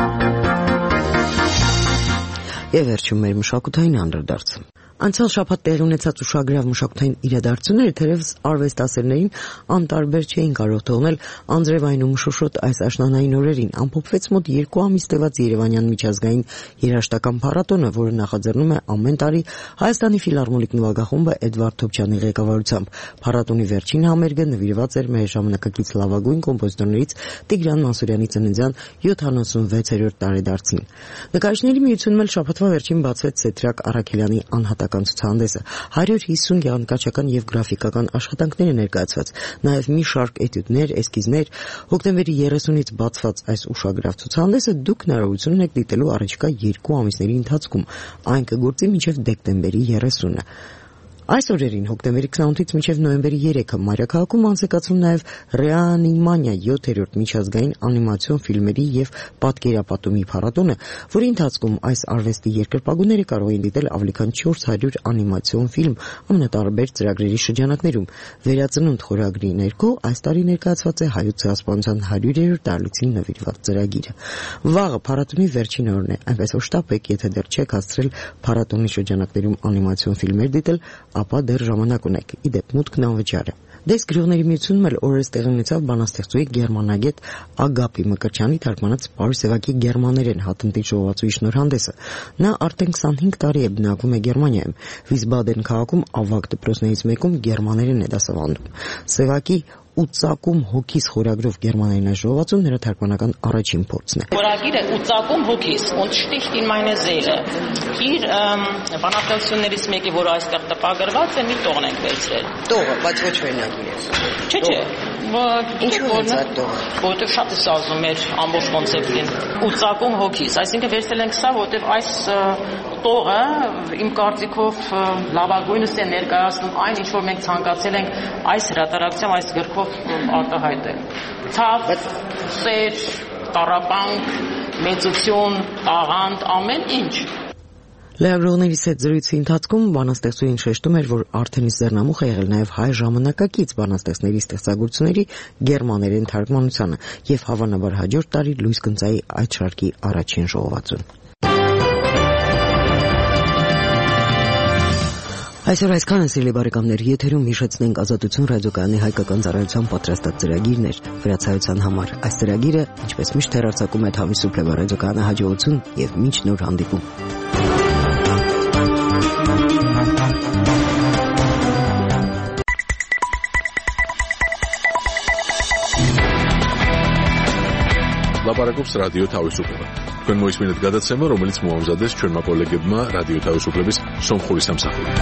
Եվ վերջում մեր մշակութային անդրադարձը։ Անցյալ շաբաթ տեղի ունեցած ուշագրավ մշակութային իրադարձությունները թերևս արվեստասերներին անտարբեր չէին կարող թողնել անձրևային ու մշուշոտ այս աշնանային օրերին։ Ամփոփվեց մոտ երկու ամիս տևած Երևանյան միջազգային երաժշտական փառատոնը, որը նախաձեռնում է ամեն տարի Հայաստանի ֆիլհարմոնիկ նվագախումբը Էդվարդ Թոփչյանի ղեկավարությամբ։ Փառատոնի վերջին համերգը նվիրված էր մեր ժամանակակից լավագույն կոմպոզիտորներից Տիգրան Մանսուրյանի ծննդյան յոթանասունվեցերորդ տարեդարձին։ Նկարիչների միությունում էլ շաբաթվա վերջին բացվեց Սեթրակ Առաքելյանի անհատական ցուցահանդեսը հարյուր հիսուն գեղանկարչական եւ գրաֆիկական աշխատանքներ են ներկայացված, նաեւ մի շարք էտյուդներ, էսկիզներ։ Հոկտեմբերի երեսունից բացված այս ուշագրավ ցուցահանդեսը դուք հնարավորություն ունեք դիտելու առաջիկա երկու ամիսների ընթացքում, այն կգործի մինչեւ դեկտեմբերի երեսունը։ Այս օրերին հոկտեմբերի քսանութից մինչև նոյեմբերի երեքը մայրաքաղաքում անցկացվում նաև Ռեանիմանիա յոթերորդ միջազգային անիմացիոն ֆիլմերի եւ պատկերապատումի փառատոնը, որի ընթացքում այս արվեստի երկրպագուները կարող են դիտել ավելի քան չորս հարյուր անիմացիոն ֆիլմ ամենատարբեր ծրագրերի շրջանակներում։ Վերածնունդ խորագրի ներքո այս տարի ներկայացված է հայոց ցեղասպանության հարյուրերորդ տարելիցին նվիրված ծրագիրը։ Վաղը փառատոնի վերջին օրն է, այնպես որ շտապ եք, եթե դեռ չեք հասցրել փառատոնի շրջանակներում անիմացիոն ֆիլմեր դիտել, ապա դեռ ժամանակ ունեք։ Իդեպ մուտքն անվճար է։ Դες գրողների միությունում էլ օրերս տեղի ունեցավ բանաստեղծուի գերմանագետ Ագապի Մկրտչյանի թարգմանած Պարուս Սևակի գերմաներեն հատնտի ժողովածուի շնորհանդեսը։ Նա արդեն քսանհինգ տարի է բնակվում է Գերմանիայում։ Վիսբադեն քաղաքում ավագ դպրոցներից մեկում գերմաներեն է դասավանդում։ Սևակի ու ծակում հոգիս խորագրով գերմաներեն ժողովածուն նրա թարգմանական առաջին փորձն է։ Խորագիրը ու ծակում հոգիս und sticht in meine Seele։ Իր բանաստեղծություններից մեկի, որը այստեղ տպագրված է, մի տողն ենք վերցրել։ Տողը, բայց ոչ վերնագիր է։ Չէ, չէ։ Ինչու՞ է այդ տողը։ Որտեղ շատ է սազում մեր ամբողջ կոնցեպտին։ Ու ծակում հոգիս, այսինքն վերցրել ենք սա, որտեղ այս տողը իմ կարծիքով լավագույնս է ներկայացնում այն, ինչ որ մենք ցանկացել ենք այս հրատարակությամբ, այս գրքով արտահայտել։ Ցավ, սեր, տառապանք, մեծություն, տաղանդ, ամեն ինչ։ Լրագրողներիս հետ զրույցի ընթացքում բանաստեղծուհին շեշտում էր, որ արդեն իսկ ձեռնամուխ է եղել նաև հայ ժամանակակից բանաստեղծների ստեղծագործությունների գերմաներեն թարգմանությանը եւ հավանաբար հաջորդ տարի լույս կընծայի այդ շարքի առաջին ժողովածուն։ Այսօր այսքանը, սիրելի բարեկամներ, եթերում հիշեցնենք Ազատություն ռադիոկայանի հայկական ծառայության պատրաստած ծրագիրներ վրացայության համար։ Այս ծրագիրը, ինչպես միշտ, հեռարձակում է Թավի Սուպլեվա ռադիոկայանի հաջողություն եւ մինչ նոր հանդիպում։ ლაპარაკობს რადიო თავისუფლება. თქვენ მოისმინეთ გადაცემა, რომელიც მოამზადეს ჩვენმა კოლეგებმა რადიო თავისუფლების სომხური სამსახური.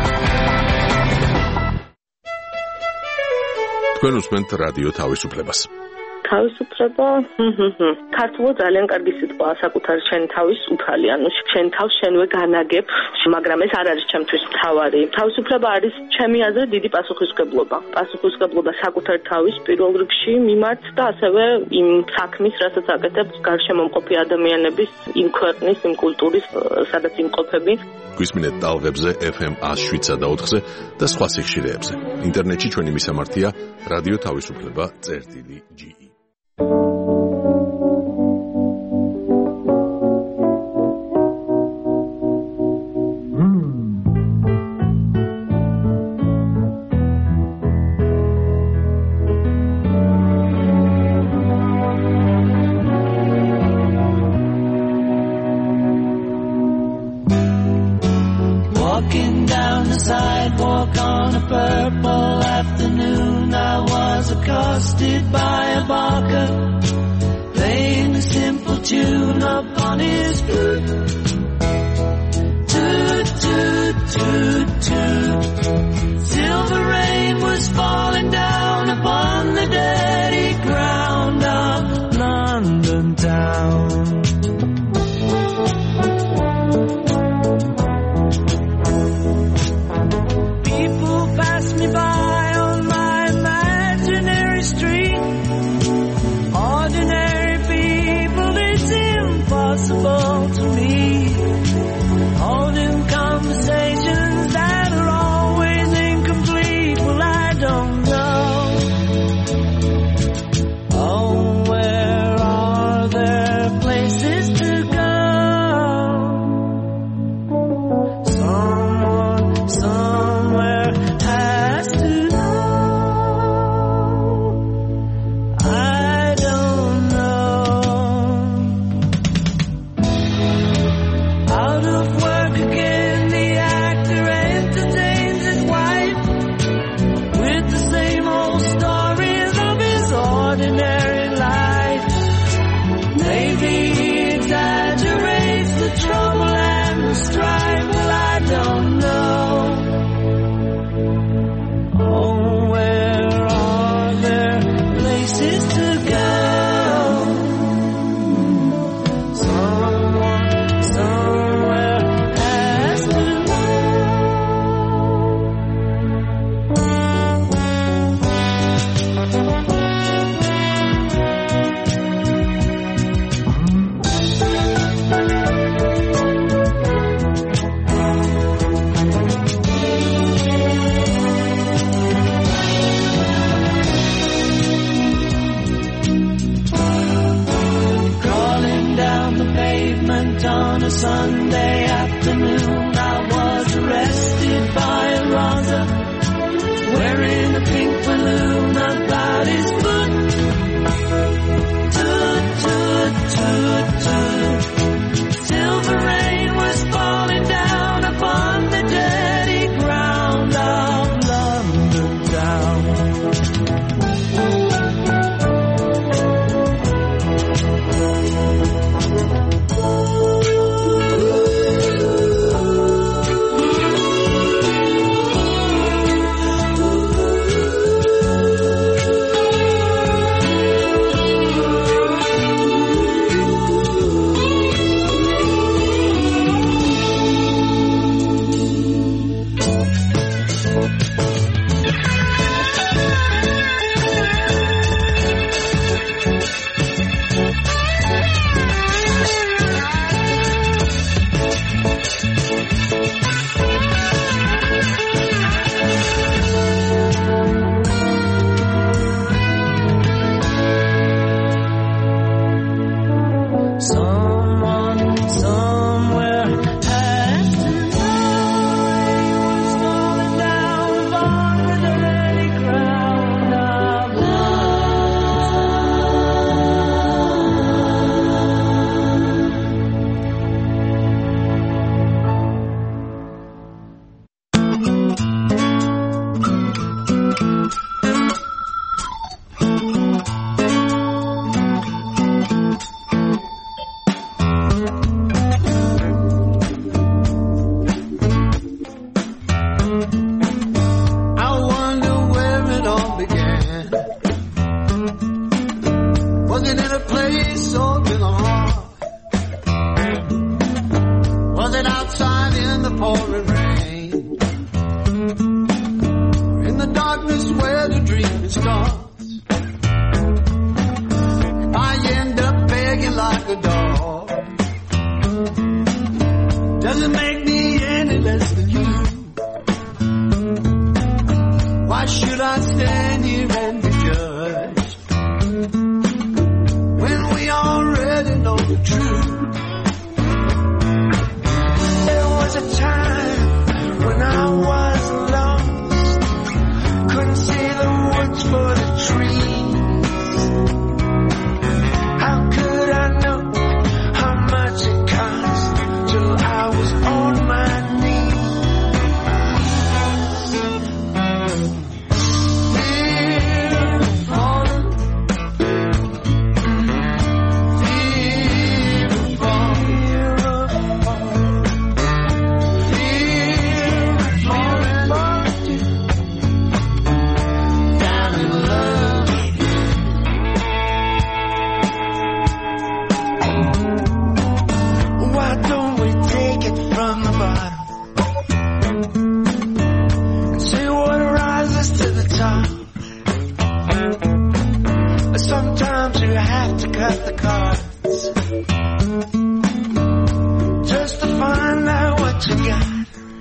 თქვენ უსმენთ რადიო თავისუფლებას. თავისუფლება, ქართულად ძალიან კარგი სიტყვაა, საკუთარ შენ თავის უფალი, ანუ შენ თავს შენვე განაგებ, მაგრამ ეს არ არის ჩემთვის მთავარი. თავისუფლება არის ჩემი აზრით დიდი პასუხისმგებლობა. პასუხისმგებლობა საკუთარ თავის პირველ რიგში მიმართ და ასევე იმ საქმის, რასაც აკეთებს გარშემო მყოფი ადამიანების, იმ ქვეყნის, იმ კულტურის, სადაც იმყოფები. გვისმინეთ ტალღებზე ეფ ემ one oh seven და ოთხზე და სხვა სიხშირეებზე. ინტერნეტში ჩვენი მისამართია რადიო თავისუფლება წერტილი ჯი ი. Walking down the sidewalk on a purple afternoon, I was accosted by a barker playing a simple tune upon his flute. Toot, toot, toot, toot. Silver rain was falling down upon the dirty ground of London town. People pass me by on my imaginary street. Ordinary people, it's impossible to meet. Holding conversations that are Was it in a place or in a heart? Was it outside in the pouring rain? In the darkness where the dream starts? If I end up begging like a dog, does it make me any less than you? Why should I stand here and be judged when we already know the truth? There was a time when I was lost, couldn't see the woods for the trees. How could I know how much it cost till I was on my knees? Sometimes you have to cut the cards just to find out what you got.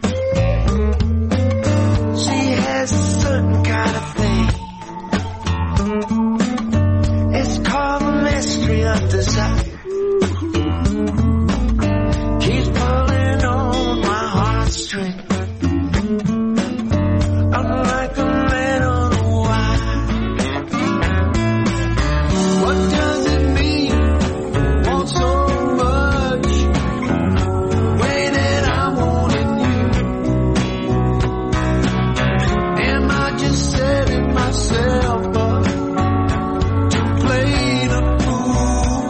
She has a certain kind of thing. It's called the mystery of desire. Keeps pulling on my heartstring. I'm like a man on a wire. What does it mean? Want so much, way that I wanted you. Am I just setting myself up to play the fool?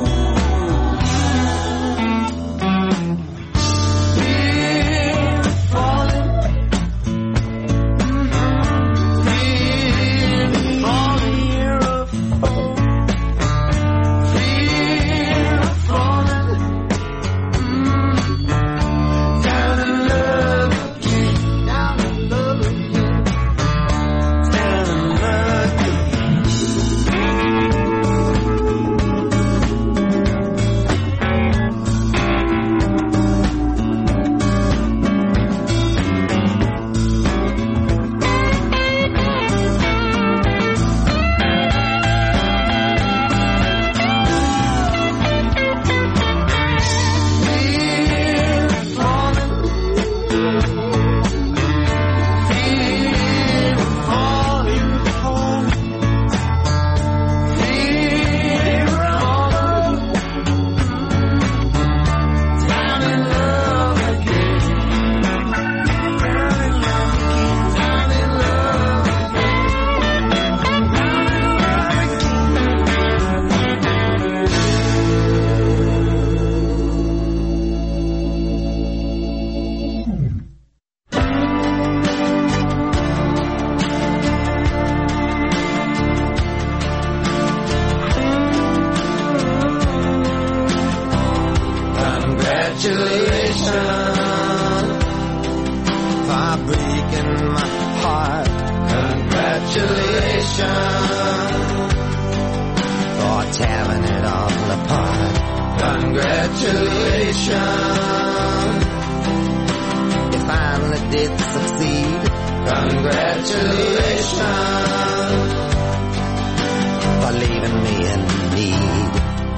Here falling, here falling, here a fall. Congratulations for breaking my heart. Congratulations for tearing it all apart. Congratulations, you finally did succeed. Congratulations for leaving me in need.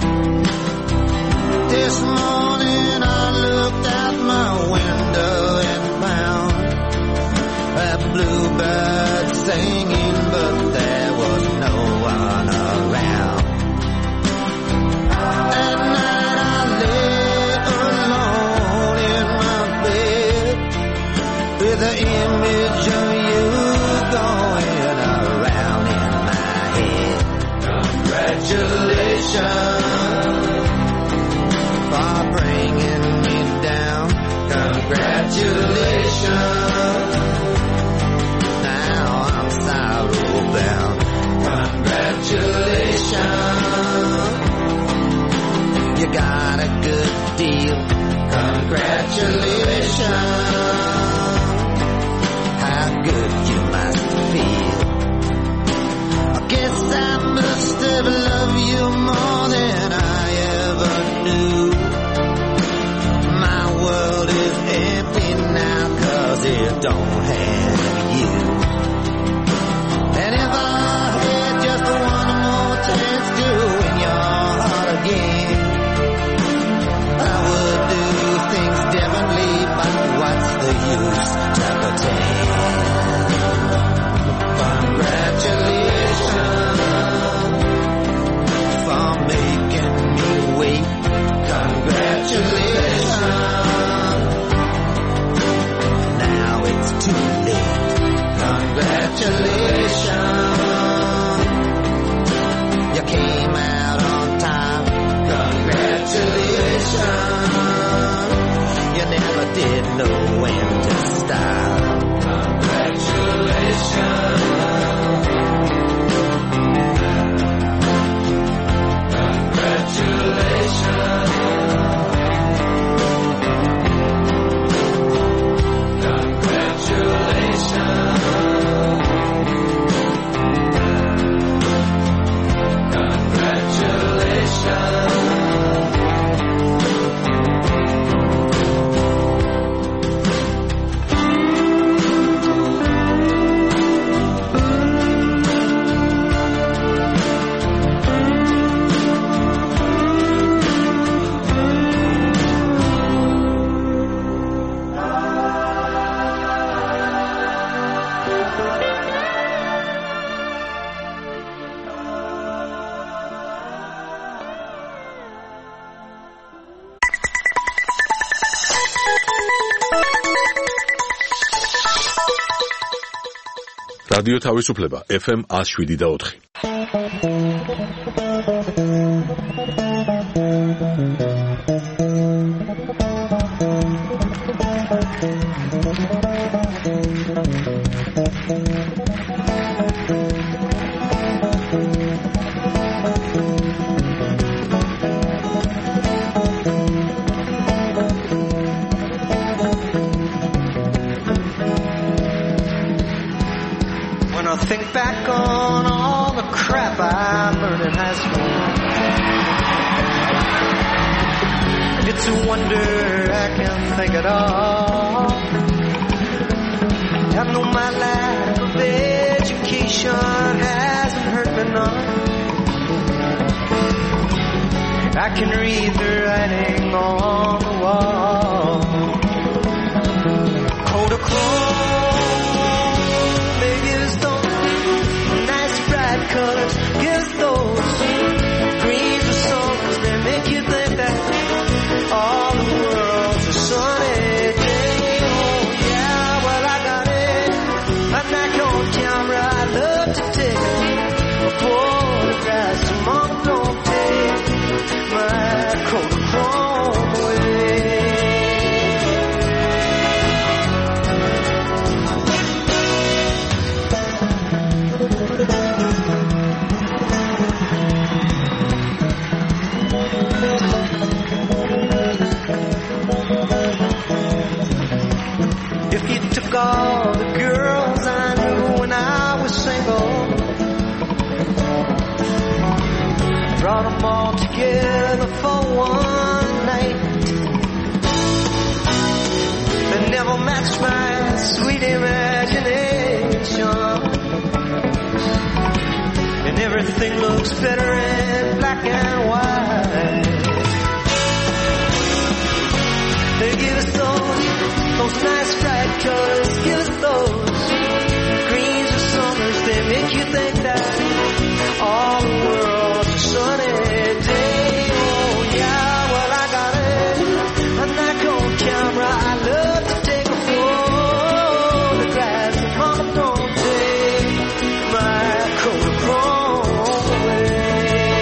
This morning I looked out my window and found a bluebird singing, but there was no one around. At night I lay alone in my bed with the image of you going around in my head. Congratulations for bringing me down. Congratulations, now I'm sorrow bound. Congratulations. deal. Congratulations. How good you must feel. I guess I must have loved you more than I ever knew. My world is empty now 'cause it don't have you. And if I had just one more chance to win your heart again, I would do things differently, but what's the use to pretend? Congratulations for making me wait. Congratulations. Now it's too late. Congratulations. You came out on top. Congratulations. You never did know when to stop. Congratulations. რადიო თავისუფლება ეფ ემ one oh seven და four. Think back on all the crap I learned in high school. It's a wonder I can think it all. I know my lack of education hasn't hurt me none. I can read the writing on the wall. Coat of clothes, maybe it's colors, give those greens or songs that make you think that all the world's a sunny day. Oh yeah, well I got it. I'm not on camera. I love to take a photograph. Some mom don't take my coat of chrome away. All the girls I knew when I was single, brought them all together for one night. They never matched my sweet imagination, and everything looks better in black and white. They give us those Those nice bright colors, give us those greens or summers. They make you think that all the world's a sunny day. Oh yeah, well I got it. I'm not on camera. I love to take a photograph. Mama don't take my coat of chrome away.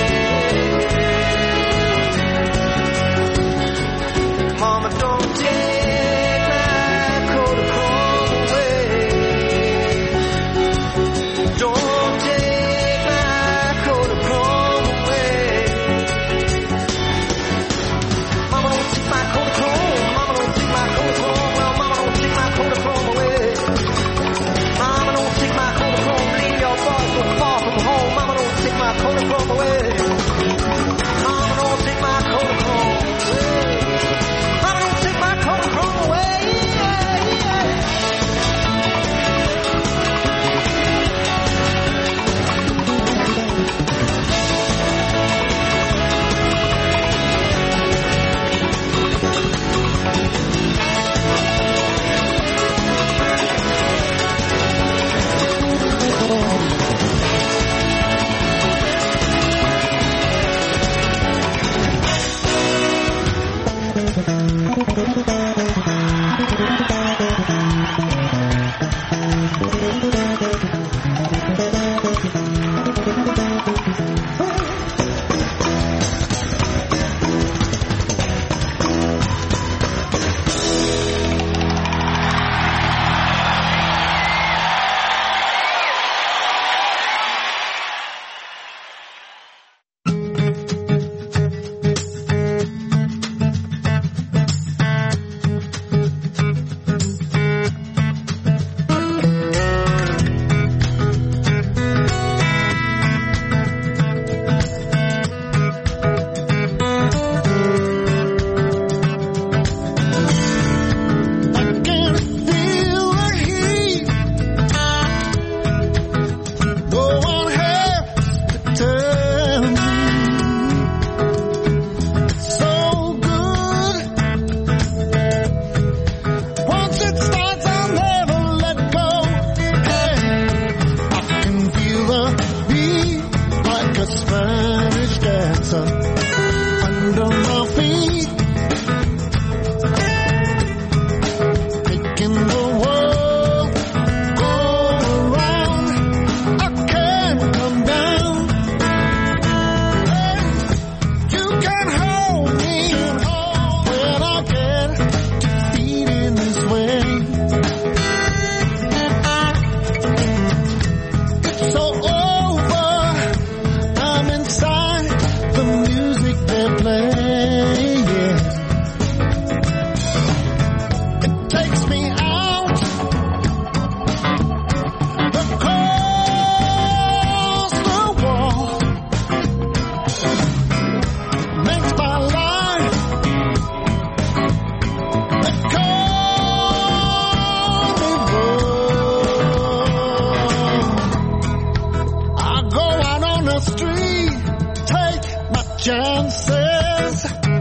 chances.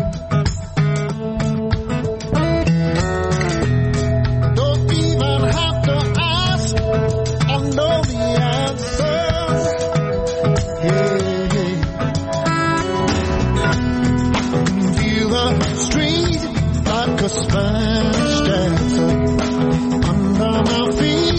Don't even have to ask, I know the answers. Hey, hey. Feel the street like a Spanish dancer under my feet.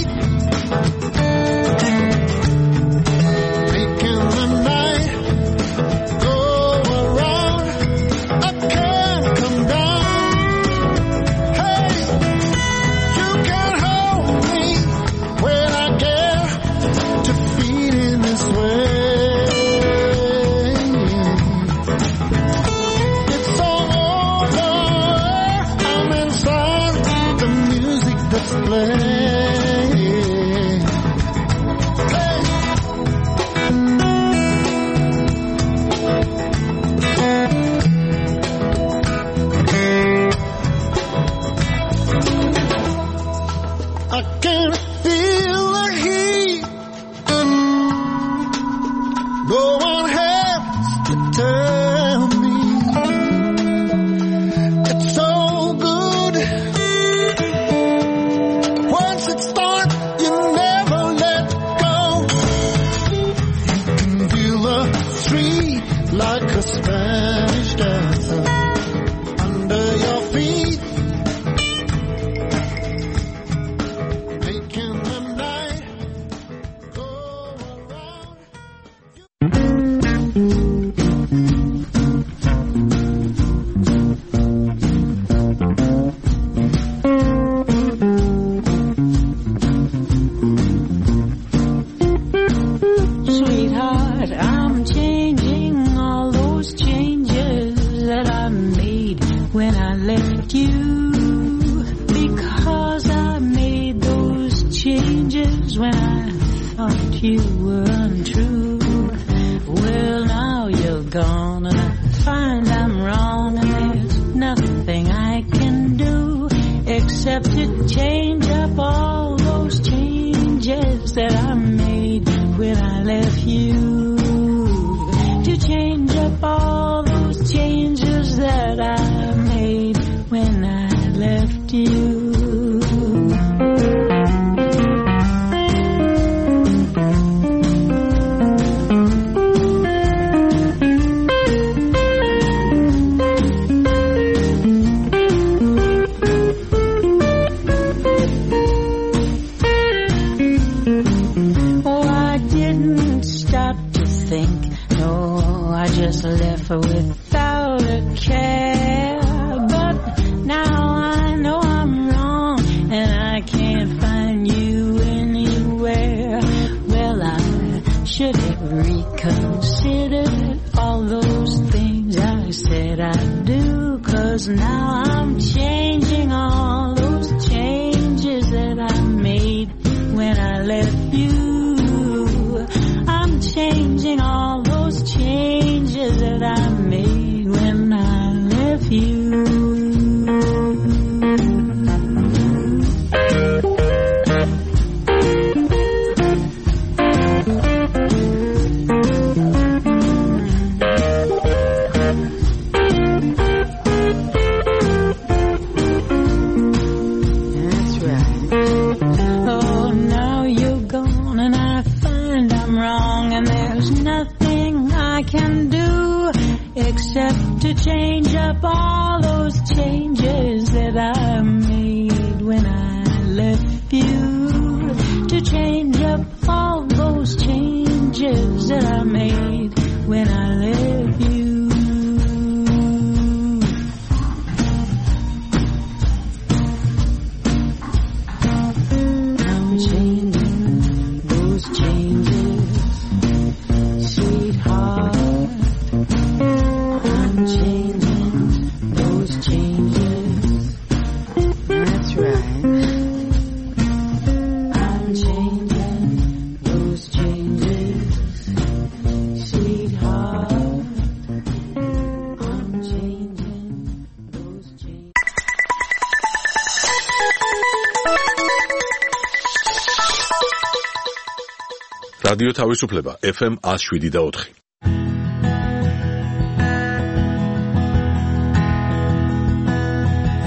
რადიო თავისუფლება ეფ ემ one oh seven და four.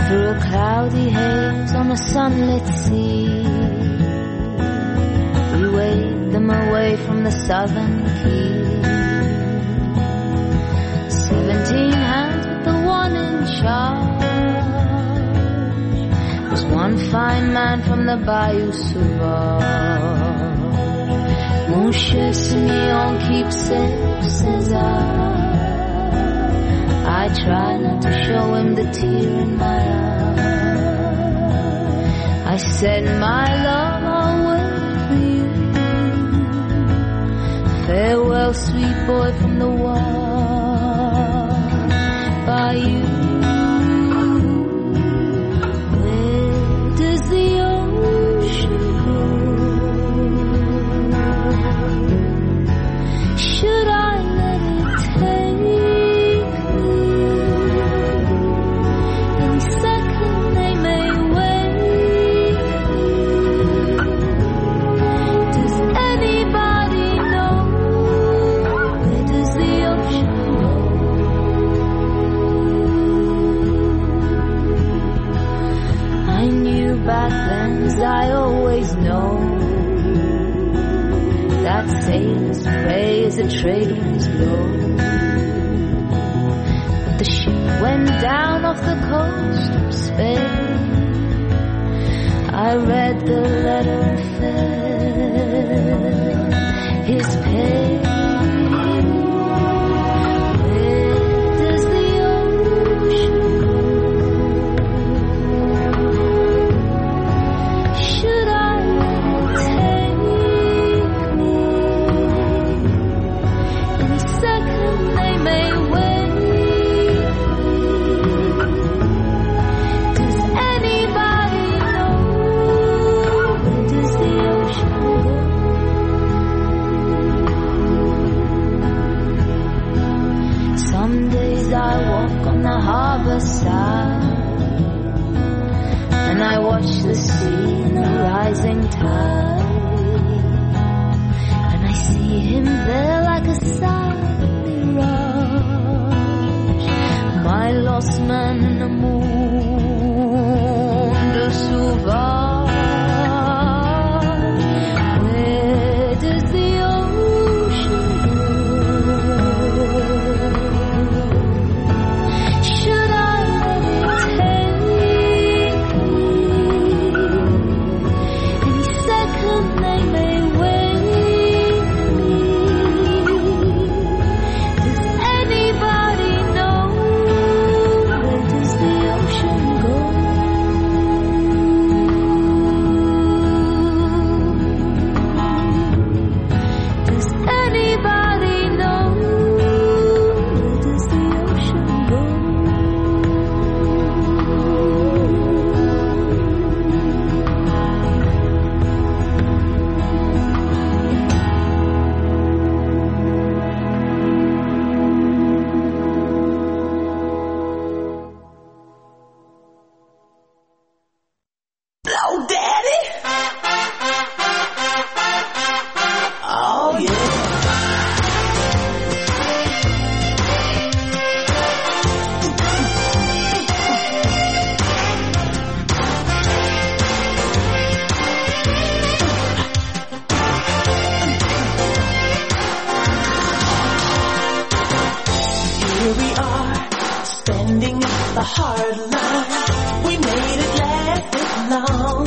through a cloudy haze on a sunlit sea. We waved them away from the southern keys. Seventeen hands with the one in charge. There's one fine man from the Bayou Sauvage. Mon cher Simeon, keep safe, says I. I try not to show him the tear in my eye. I said, my love, I'll wait for you. Farewell, sweet boy from the wall. By you. Where does the ocean go? Should I let it take? Back then, as I always know, that sailors pray as the trade winds blow. But the ship went down off the coast of Spain. I read the letter and felt his pain. Where does the ocean go? Should I let it take me? Any second they may wait. Does anybody know? Where does the ocean go? Some days I walk on the harbor side and I watch the sea in the rising tide, and I see him there like a silent mirage, my lost man in the monde sauvage. Where does the ocean go? Should I let it take? They may wait. Does anybody know? Where does the ocean go? Does anybody know? Where does the ocean go? Oh, Daddy. Oh, yeah. Here we are, standing at the hard line. We made it last this long.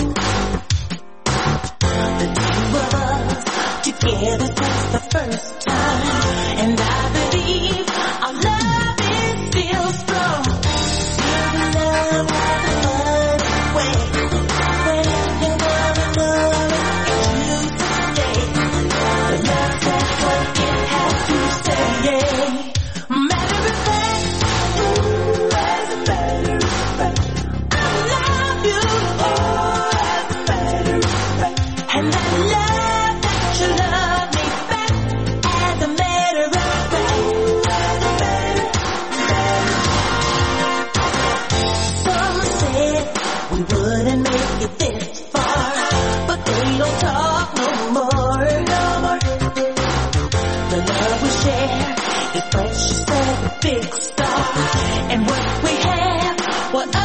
The two of us together just the first time, and I believe our love is still strong. Our love has a funny way, when you never know into today. The love says what it has to say. Matter of fact, ooh, as a matter of fact, I love you, oh, as a matter of fact, and I love that you love me back, as a matter of fact, as a matter of fact. Some said we wouldn't make it this far, but they don't talk no more, no more. The love we share is precious as a big star, and what we have, what